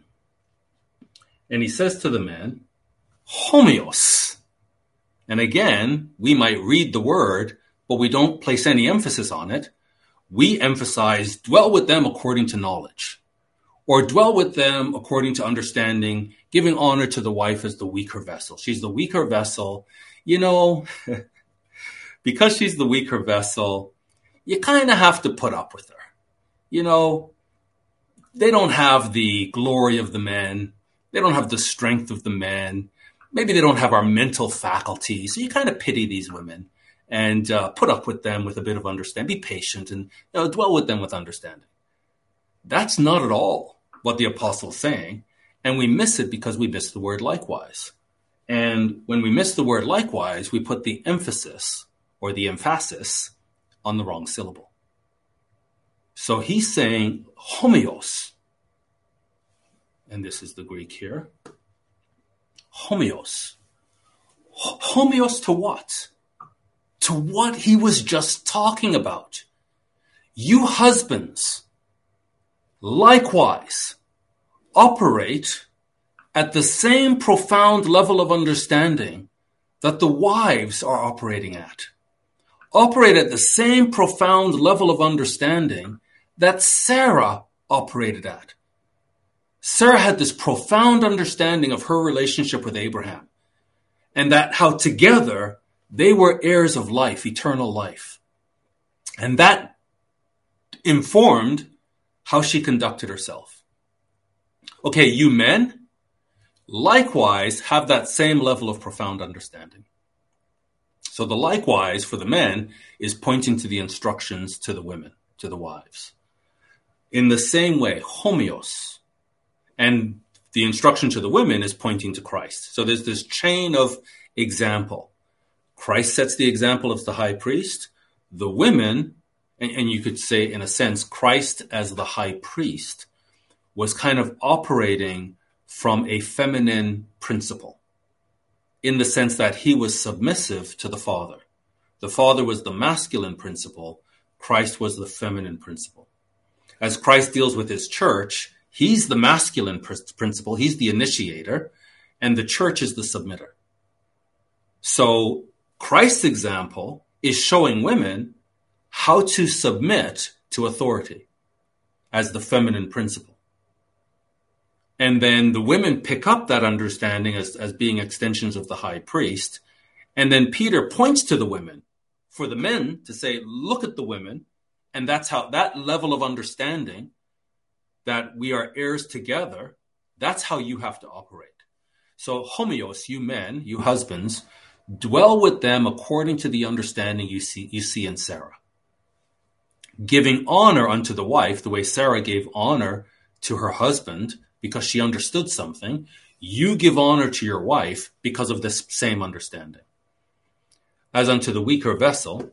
And he says to the men, homios. And again, we might read the word, but we don't place any emphasis on it. We emphasize dwell with them according to knowledge, or dwell with them according to understanding, giving honor to the wife as the weaker vessel. She's the weaker vessel. You know, because she's the weaker vessel, you kind of have to put up with her. You know, they don't have the glory of the men. They don't have the strength of the men. Maybe they don't have our mental faculty. So you kind of pity these women and uh, put up with them with a bit of understanding. Be patient and, you know, dwell with them with understanding. That's not at all what the apostle's saying. And we miss it because we miss the word likewise. And when we miss the word likewise, we put the emphasis or the emphasis on the wrong syllable. So he's saying homios. and this is the Greek here, homeos. Homeos to what? To what he was just talking about. You husbands, likewise, operate at the same profound level of understanding that the wives are operating at. Operate at the same profound level of understanding that Sarah operated at. Sarah had this profound understanding of her relationship with Abraham, and that how together they were heirs of life, eternal life. And that informed how she conducted herself. Okay, you men, likewise have that same level of profound understanding. So the likewise for the men is pointing to the instructions to the women, to the wives. In the same way, homeos, and the instruction to the women is pointing to Christ. So there's this chain of example. Christ sets the example of the high priest. The women, and, and you could say in a sense, Christ as the high priest was kind of operating from a feminine principle, in the sense that he was submissive to the Father. The Father was the masculine principle. Christ was the feminine principle. As Christ deals with his church, he's the masculine pr- principle. He's the initiator, and the church is the submitter. So Christ's example is showing women how to submit to authority as the feminine principle. And then the women pick up that understanding as, as being extensions of the high priest. And then Peter points to the women for the men to say, look at the women. And that's how that level of understanding that we are heirs together, that's how you have to operate. So homeos, you men, you husbands, dwell with them according to the understanding you see, you see in Sarah. Giving honor unto the wife, the way Sarah gave honor to her husband, because she understood something, you give honor to your wife because of this same understanding. As unto the weaker vessel,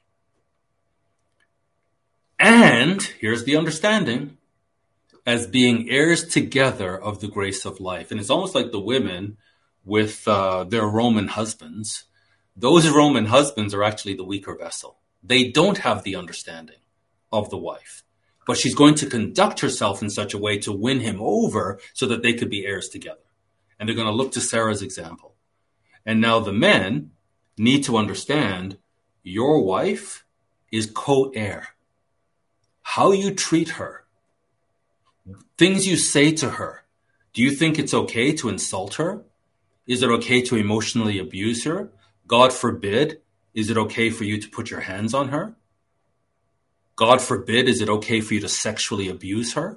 and, here's the understanding, as being heirs together of the grace of life. And it's almost like the women with uh, their Roman husbands. Those Roman husbands are actually the weaker vessel. They don't have the understanding of the wife. But she's going to conduct herself in such a way to win him over so that they could be heirs together. And they're going to look to Sarah's example. And now the men need to understand your wife is co-heir. How you treat her, things you say to her. Do you think it's okay to insult her? Is it okay to emotionally abuse her? God forbid, is it okay for you to put your hands on her? God forbid, is it okay for you to sexually abuse her?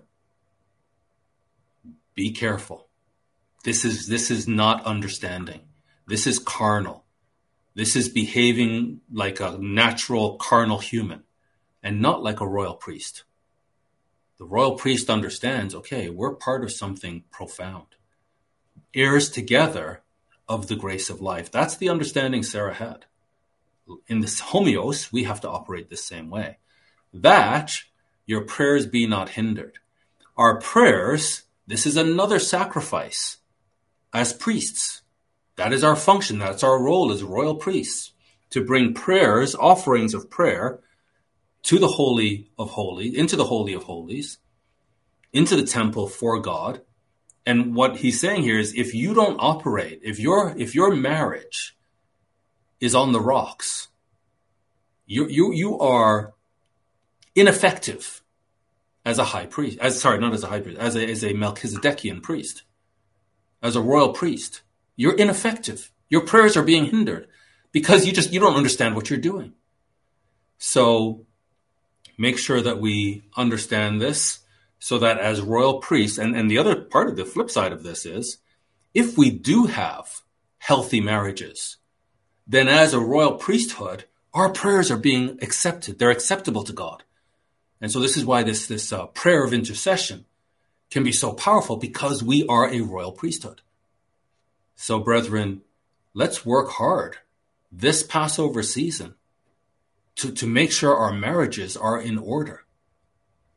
Be careful. This is, this is not understanding. This is carnal. This is behaving like a natural carnal human and not like a royal priest. The royal priest understands, okay, we're part of something profound. Heirs together of the grace of life. That's the understanding Sarah had. In this homeos, we have to operate the same way. That your prayers be not hindered. Our prayers, this is another sacrifice as priests. That is our function. That's our role as royal priests, to bring prayers, offerings of prayer to the Holy of Holies, into the Holy of Holies, into the temple for God. And what he's saying here is, if you don't operate, if your if your marriage is on the rocks, you you you are ineffective as a high priest, as sorry, not as a high priest, as a as a Melchizedekian priest, as a royal priest. You're ineffective. Your prayers are being hindered because you just you don't understand what you're doing. So make sure that we understand this, so that as royal priests, and, and the other part of the flip side of this is, if we do have healthy marriages, then as a royal priesthood, our prayers are being accepted. They're acceptable to God. And so this is why this, this uh, prayer of intercession can be so powerful, because we are a royal priesthood. So brethren, let's work hard this Passover season to, to make sure our marriages are in order.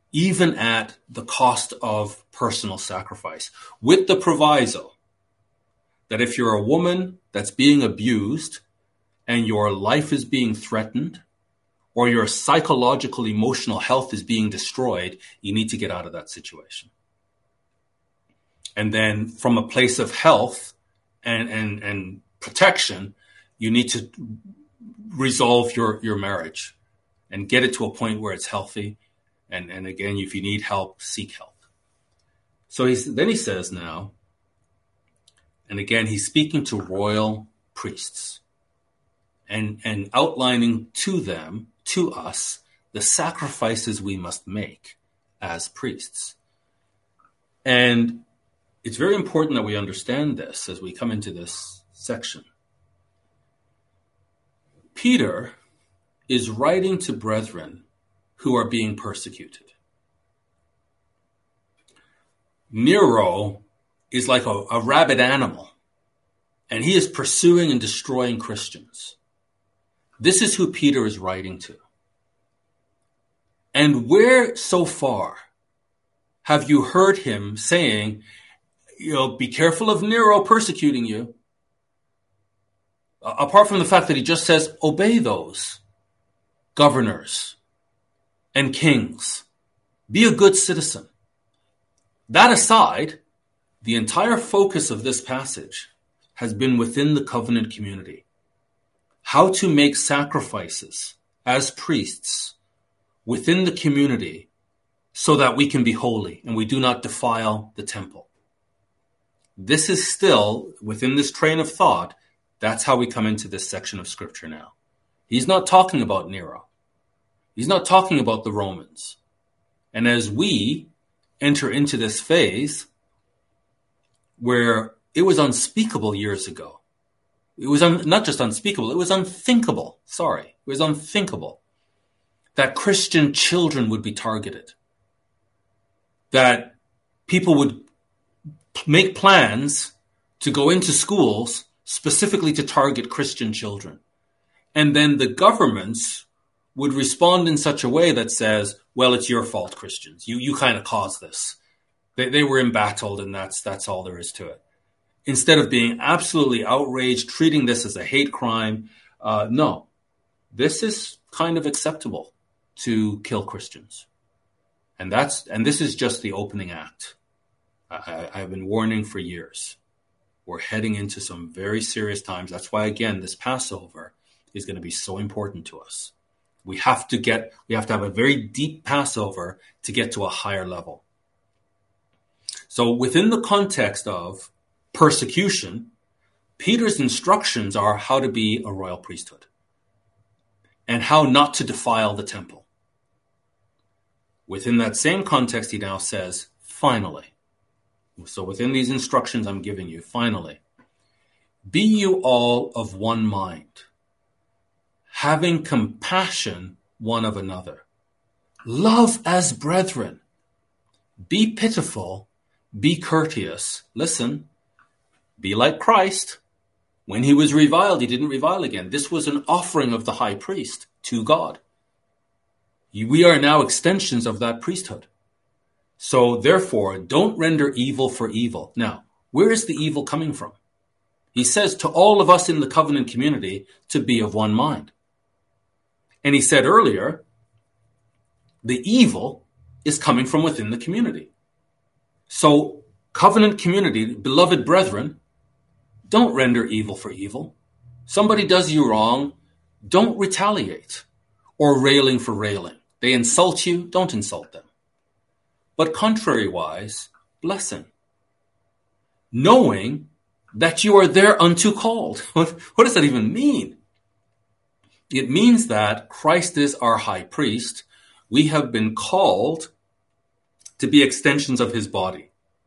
even at the cost of personal sacrifice, with the proviso that if you're a woman that's being abused and your life is being threatened or your psychological, emotional health is being destroyed, you need to get out of that situation. And then from a place of health and, and, and protection, you need to resolve your, your marriage and get it to a point where it's healthy. And, and again, if you need help, seek help. So he's, then he says now, and again, he's speaking to royal priests and, and outlining to them, to us, the sacrifices we must make as priests. And it's very important that we understand this as we come into this section. Peter is writing to brethren who are being persecuted. Nero is like a, a rabid animal, and he is pursuing and destroying Christians. This is who Peter is writing to. And where so far have you heard him saying, you know, be careful of Nero persecuting you? Uh, apart from the fact that he just says, obey those governors and kings. Be a good citizen. That aside, the entire focus of this passage has been within the covenant community. How to make sacrifices as priests within the community so that we can be holy and we do not defile the temple. This is still, within this train of thought, that's how we come into this section of scripture now. He's not talking about Nero. He's not talking about the Romans. And as we enter into this phase where it was unspeakable years ago, it was un- not just unspeakable, it was unthinkable, sorry, it was unthinkable that Christian children would be targeted, that people would make plans to go into schools specifically to target Christian children. And then the governments would respond in such a way that says, well, it's your fault, Christians. You you kind of caused this. They, they were embattled, and that's that's all there is to it. Instead of being absolutely outraged, treating this as a hate crime, uh, no. This is kind of acceptable to kill Christians. And that's and this is just the opening act. I, I've been warning for years. We're heading into some very serious times. That's why, again, this Passover is going to be so important to us. We have to get, we have to have a very deep Passover to get to a higher level. So within the context of persecution, Peter's instructions are how to be a royal priesthood and how not to defile the temple. Within that same context, he now says, finally, so within these instructions I'm giving you, finally, be you all of one mind, having compassion one of another. Love as brethren. Be pitiful, be courteous. Listen, be like Christ. When he was reviled, he didn't revile again. This was an offering of the high priest to God. We are now extensions of that priesthood. So therefore, don't render evil for evil. Now, where is the evil coming from? He says to all of us in the covenant community to be of one mind. And he said earlier, the evil is coming from within the community. So covenant community, beloved brethren, don't render evil for evil. Somebody does you wrong, don't retaliate or railing for railing. They insult you, don't insult them. But contrariwise, blessing. Knowing that you are thereunto called. What, what does that even mean? It means that Christ is our high priest. We have been called to be extensions of his body.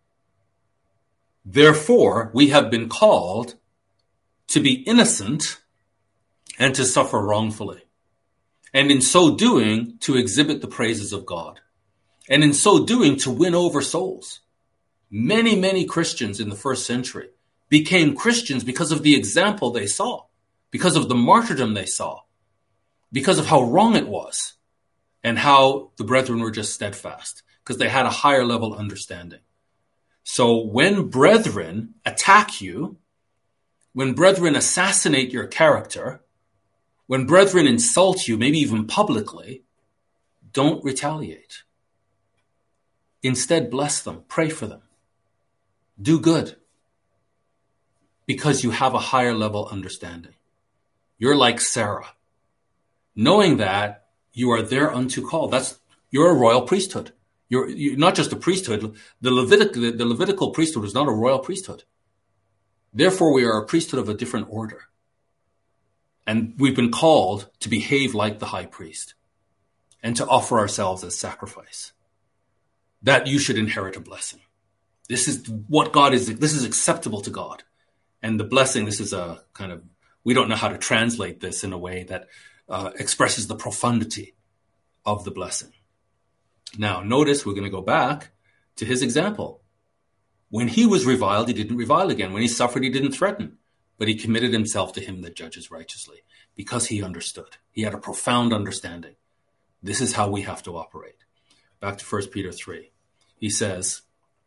Therefore, we have been called to be innocent and to suffer wrongfully. And in so doing, to exhibit the praises of God. And in so doing, to win over souls. Many, many Christians in the first century became Christians because of the example they saw, because of the martyrdom they saw, because of how wrong it was. and how the brethren were just steadfast because they had a higher level understanding. So when brethren attack you, when brethren assassinate your character, when brethren insult you, maybe even publicly, don't retaliate. Instead, bless them, pray for them, do good, because you have a higher level understanding. You're like Sarah, knowing that you are thereunto called. That's you're a royal priesthood. You're, you're not just a priesthood. The Levitical, the, the Levitical priesthood is not a royal priesthood. Therefore, we are a priesthood of a different order. And we've been called to behave like the high priest and to offer ourselves as sacrifice. That you should inherit a blessing. This is what God is. This is acceptable to God. And the blessing, this is a kind of, we don't know how to translate this in a way that uh, expresses the profundity of the blessing. Now, notice we're going to go back to his example. When he was reviled, he didn't revile again. When he suffered, he didn't threaten. But he committed himself to him that judges righteously because he understood. He had a profound understanding. This is how we have to operate. Back to First Peter three. He says,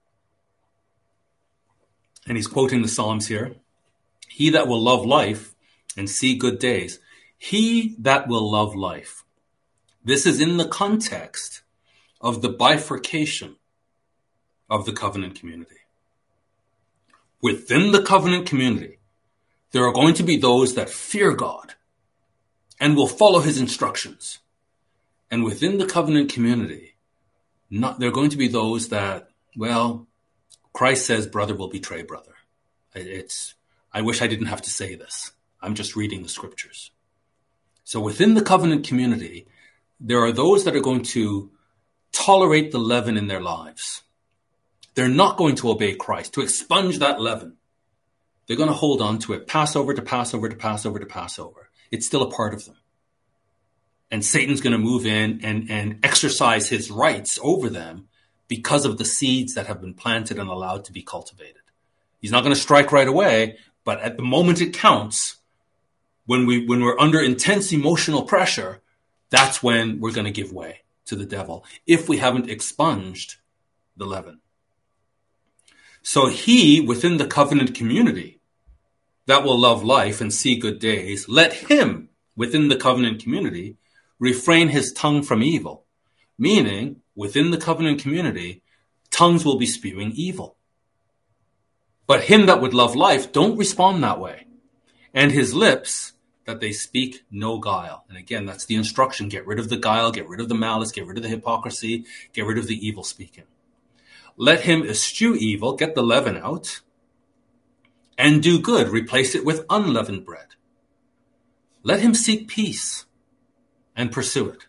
and he's quoting the Psalms here, he that will love life and see good days. He that will love life. This is in the context of the bifurcation of the covenant community. Within the covenant community, there are going to be those that fear God and will follow his instructions. And within the covenant community, not, there are going to be those that, well, Christ says brother will betray brother. It's, I wish I didn't have to say this. I'm just reading the scriptures. So within the covenant community, there are those that are going to tolerate the leaven in their lives. They're not going to obey Christ, to expunge that leaven. They're going to hold on to it, Passover to Passover to Passover to Passover. It's still a part of them. And Satan's going to move in and, and exercise his rights over them because of the seeds that have been planted and allowed to be cultivated. He's not going to strike right away, but at the moment it counts, when, we, when we're under intense emotional pressure, that's when we're going to give way to the devil if we haven't expunged the leaven. So he, within the covenant community, that will love life and see good days, let him, within the covenant community, refrain his tongue from evil. Meaning, within the covenant community, tongues will be spewing evil. But him that would love life, don't respond that way. And his lips, that they speak no guile. And again, that's the instruction. Get rid of the guile, get rid of the malice, get rid of the hypocrisy, get rid of the evil speaking. Let him eschew evil, get the leaven out, and do good, replace it with unleavened bread. Let him seek peace and pursue it.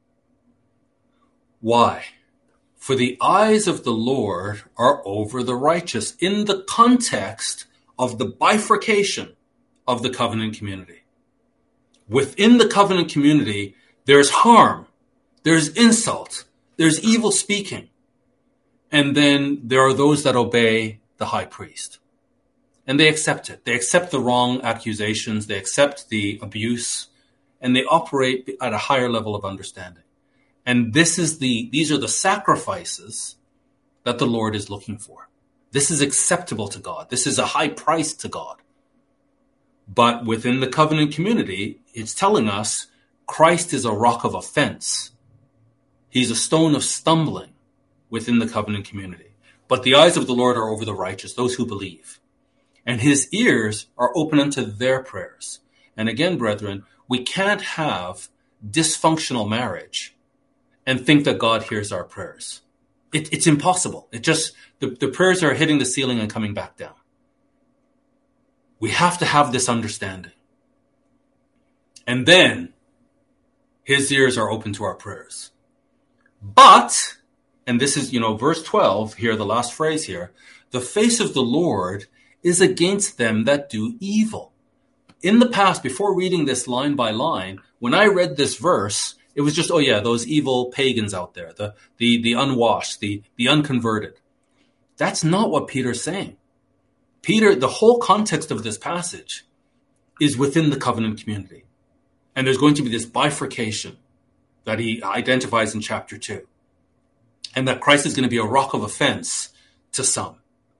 Why? For the eyes of the Lord are over the righteous, in the context of the bifurcation of the covenant community. Within the covenant community, there's harm, there's insult, there's evil speaking. And then there are those that obey the high priest. And they accept it. They accept the wrong accusations. They accept the abuse. And they operate at a higher level of understanding. And this is the, these are the sacrifices that the Lord is looking for. This is acceptable to God. This is a high price to God. But within the covenant community, it's telling us Christ is a rock of offense. He's a stone of stumbling within the covenant community. But the eyes of the Lord are over the righteous, those who believe. And his ears are open unto their prayers. And again, brethren, we can't have dysfunctional marriage and think that God hears our prayers. It, it's impossible. It just, the, the prayers are hitting the ceiling and coming back down. We have to have this understanding. And then his ears are open to our prayers. But, and this is, you know, verse twelve here, the last phrase here, the face of the Lord is against them that do evil. In the past, before reading this line by line, when I read this verse, it was just, oh yeah, those evil pagans out there, the, the, the unwashed, the, the unconverted. That's not what Peter's saying. Peter, the whole context of this passage is within the covenant community. And there's going to be this bifurcation that he identifies in chapter two. And that Christ is going to be a rock of offense to some.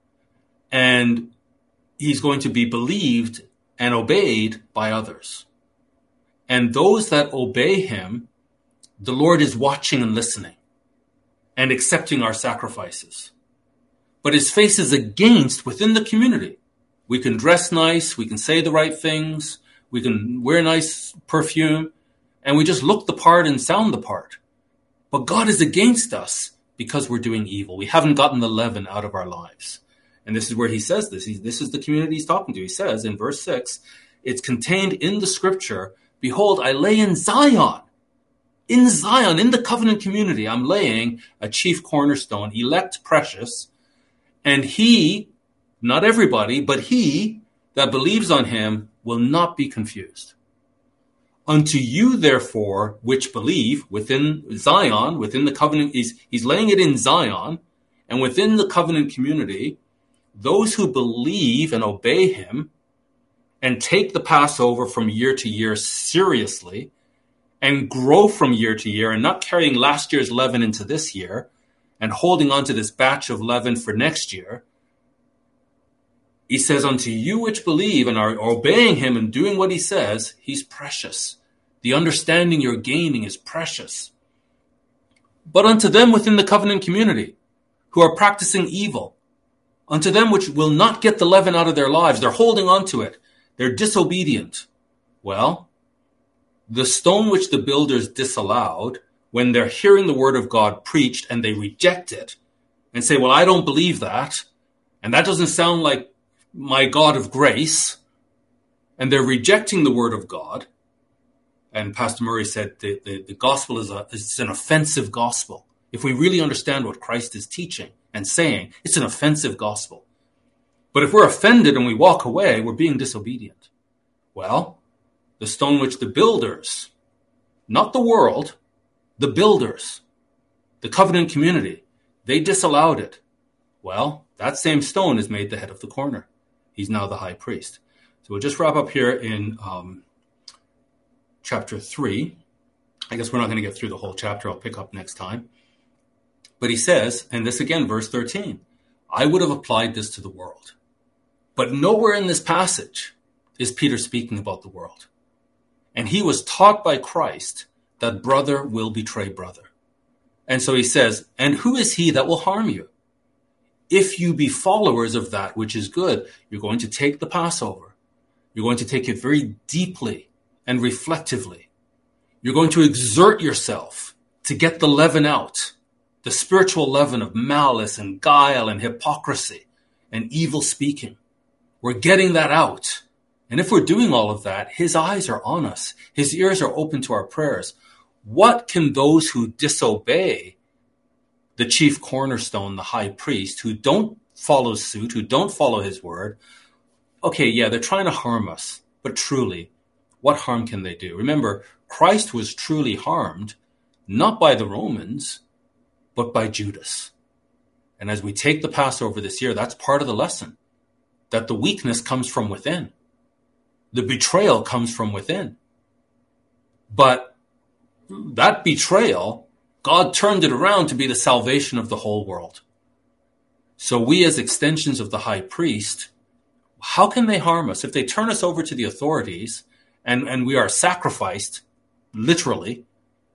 And he's going to be believed and obeyed by others. And those that obey him, the Lord is watching and listening and accepting our sacrifices. But his face is against within the community. We can dress nice, we can say the right things, we can wear nice perfume, and we just look the part and sound the part. But God is against us because we're doing evil. We haven't gotten the leaven out of our lives. And this is where he says this. He, this is the community he's talking to. He says in verse six, it's contained in the scripture, behold, I lay in Zion, in Zion, in the covenant community, I'm laying a chief cornerstone, elect precious, and he, not everybody, but he that believes on him will not be confused. Unto you, therefore, which believe within Zion, within the covenant, he's, he's laying it in Zion, and within the covenant community, those who believe and obey him and take the Passover from year to year seriously and grow from year to year and not carrying last year's leaven into this year and holding on to this batch of leaven for next year. He says, unto you which believe and are obeying him and doing what he says, he's precious. The understanding you're gaining is precious. But unto them within the covenant community who are practicing evil, unto them which will not get the leaven out of their lives, they're holding on to it, they're disobedient. Well, the stone which the builders disallowed, when they're hearing the word of God preached and they reject it and say, well, I don't believe that, and that doesn't sound like my God of grace, and they're rejecting the word of God. And Pastor Murray said the, the, the gospel is a, it's an offensive gospel. If we really understand what Christ is teaching and saying, it's an offensive gospel. But if we're offended and we walk away, we're being disobedient. Well, the stone which the builders, not the world, the builders, the covenant community, they disallowed it. Well, that same stone is made the head of the corner. He's now the high priest. So we'll just wrap up here in um, chapter three. I guess we're not going to get through the whole chapter. I'll pick up next time. But he says, and this again, verse thirteen, I would have applied this to the world. But nowhere in this passage is Peter speaking about the world. And he was taught by Christ that brother will betray brother. And so he says, and who is he that will harm you? If you be followers of that which is good, you're going to take the Passover. You're going to take it very deeply and reflectively. You're going to exert yourself to get the leaven out, the spiritual leaven of malice and guile and hypocrisy and evil speaking. We're getting that out. And if we're doing all of that, his eyes are on us. His ears are open to our prayers. What can those who disobey the chief cornerstone, the high priest, who don't follow suit, who don't follow his word, okay, yeah, they're trying to harm us, but truly, what harm can they do? Remember, Christ was truly harmed, not by the Romans, but by Judas. And as we take the Passover this year, that's part of the lesson, that the weakness comes from within. The betrayal comes from within. But that betrayal, God turned it around to be the salvation of the whole world. So we as extensions of the high priest, how can they harm us? If they turn us over to the authorities and, and we are sacrificed, literally,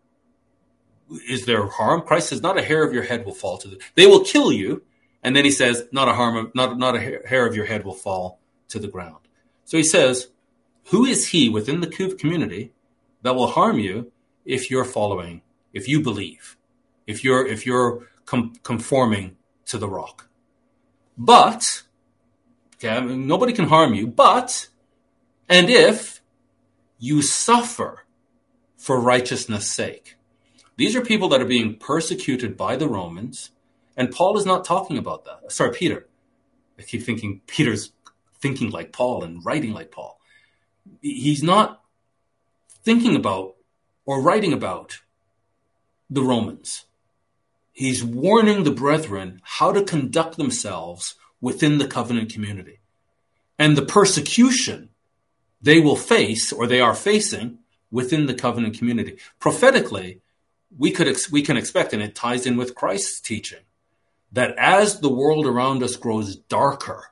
is there harm? Christ says, not a hair of your head will fall to the, they will kill you. And then he says, not a harm, not, not a hair of your head will fall to the ground. So he says, who is he within the community that will harm you if you're following, if you believe, if you're, if you're com- conforming to the rock? But, okay, I mean, nobody can harm you, but, and if you suffer for righteousness' sake. These are people that are being persecuted by the Romans, and Paul is not talking about that. Sorry, Peter. I keep thinking Peter's thinking like Paul and writing like Paul. He's not thinking about or writing about the Romans. He's warning the brethren how to conduct themselves within the covenant community. And the persecution they will face, or they are facing, within the covenant community. Prophetically, we could ex- we can expect, and it ties in with Christ's teaching, that as the world around us grows darker,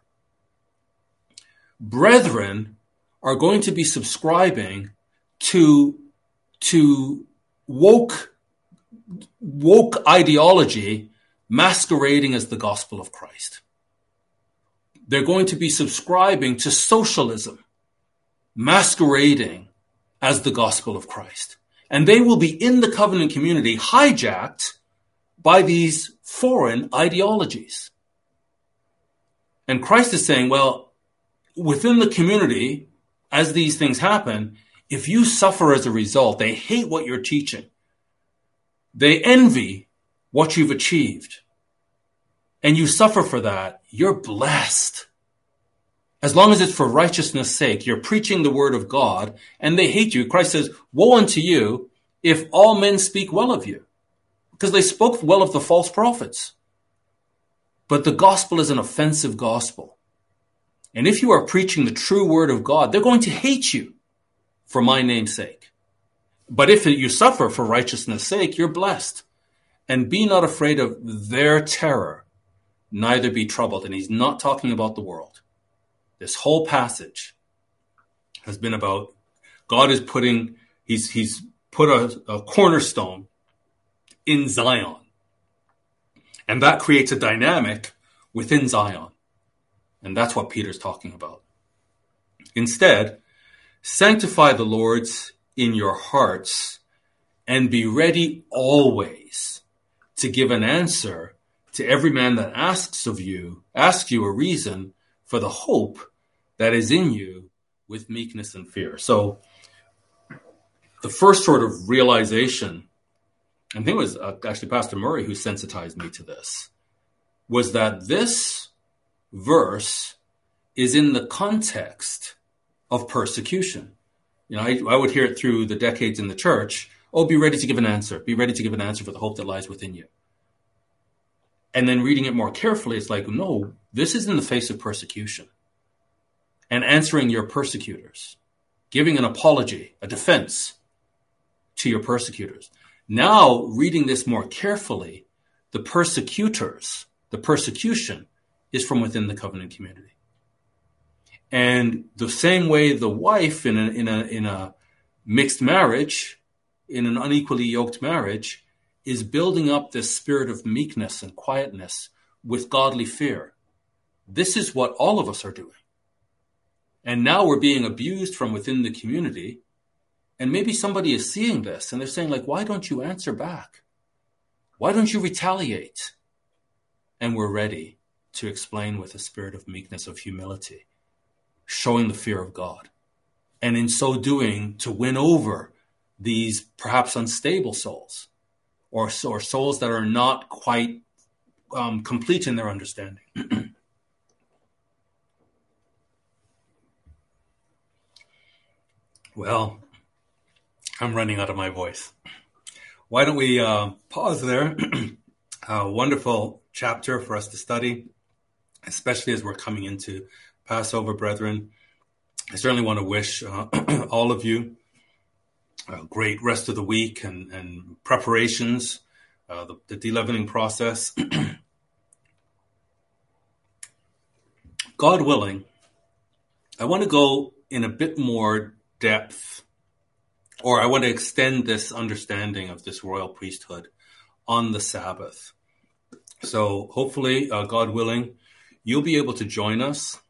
brethren are going to be subscribing to, to woke, woke ideology masquerading as the gospel of Christ. They're going to be subscribing to socialism masquerading as the gospel of Christ. And they will be in the covenant community hijacked by these foreign ideologies. And Christ is saying, well, within the community, as these things happen, if you suffer as a result, they hate what you're teaching. They envy what you've achieved. And you suffer for that, you're blessed. As long as it's for righteousness' sake, you're preaching the word of God, and they hate you. Christ says, woe unto you if all men speak well of you. Because they spoke well of the false prophets. But the gospel is an offensive gospel. And if you are preaching the true word of God, they're going to hate you for my name's sake. But if you suffer for righteousness' sake, you're blessed. And be not afraid of their terror, neither be troubled. And he's not talking about the world. This whole passage has been about God is putting, he's, he's put a, a cornerstone in Zion. And that creates a dynamic within Zion. And that's what Peter's talking about. Instead, sanctify the Lord's in your hearts and be ready always to give an answer to every man that asks of you, asks you a reason for the hope that is in you with meekness and fear. So the first sort of realization, I think it was uh, actually Pastor Murray who sensitized me to this, was that this verse is in the context of persecution. You know, I, I would hear it through the decades in the church. Oh, be ready to give an answer. Be ready to give an answer for the hope that lies within you. And then reading it more carefully, it's like, no, this is in the face of persecution. And answering your persecutors. Giving an apology, a defense to your persecutors. Now, reading this more carefully, the persecutors, the persecution is from within the covenant community. And the same way the wife in a, in a, in a mixed marriage, in an unequally yoked marriage, is building up this spirit of meekness and quietness with godly fear. This is what all of us are doing. And now we're being abused from within the community. And maybe somebody is seeing this and they're saying, like, why don't you answer back? Why don't you retaliate? And we're ready to explain with a spirit of meekness, of humility, showing the fear of God. And in so doing, to win over these perhaps unstable souls or, or souls that are not quite um, complete in their understanding. Well, I'm running out of my voice. Why don't we uh, pause there? A wonderful chapter for us to study, especially as we're coming into Passover, brethren. I certainly want to wish uh, all of you a great rest of the week and, and preparations, uh, the, the de-leavening process. God willing, I want to go in a bit more depth, or I want to extend this understanding of this royal priesthood on the Sabbath. So hopefully, uh, God willing, you'll be able to join us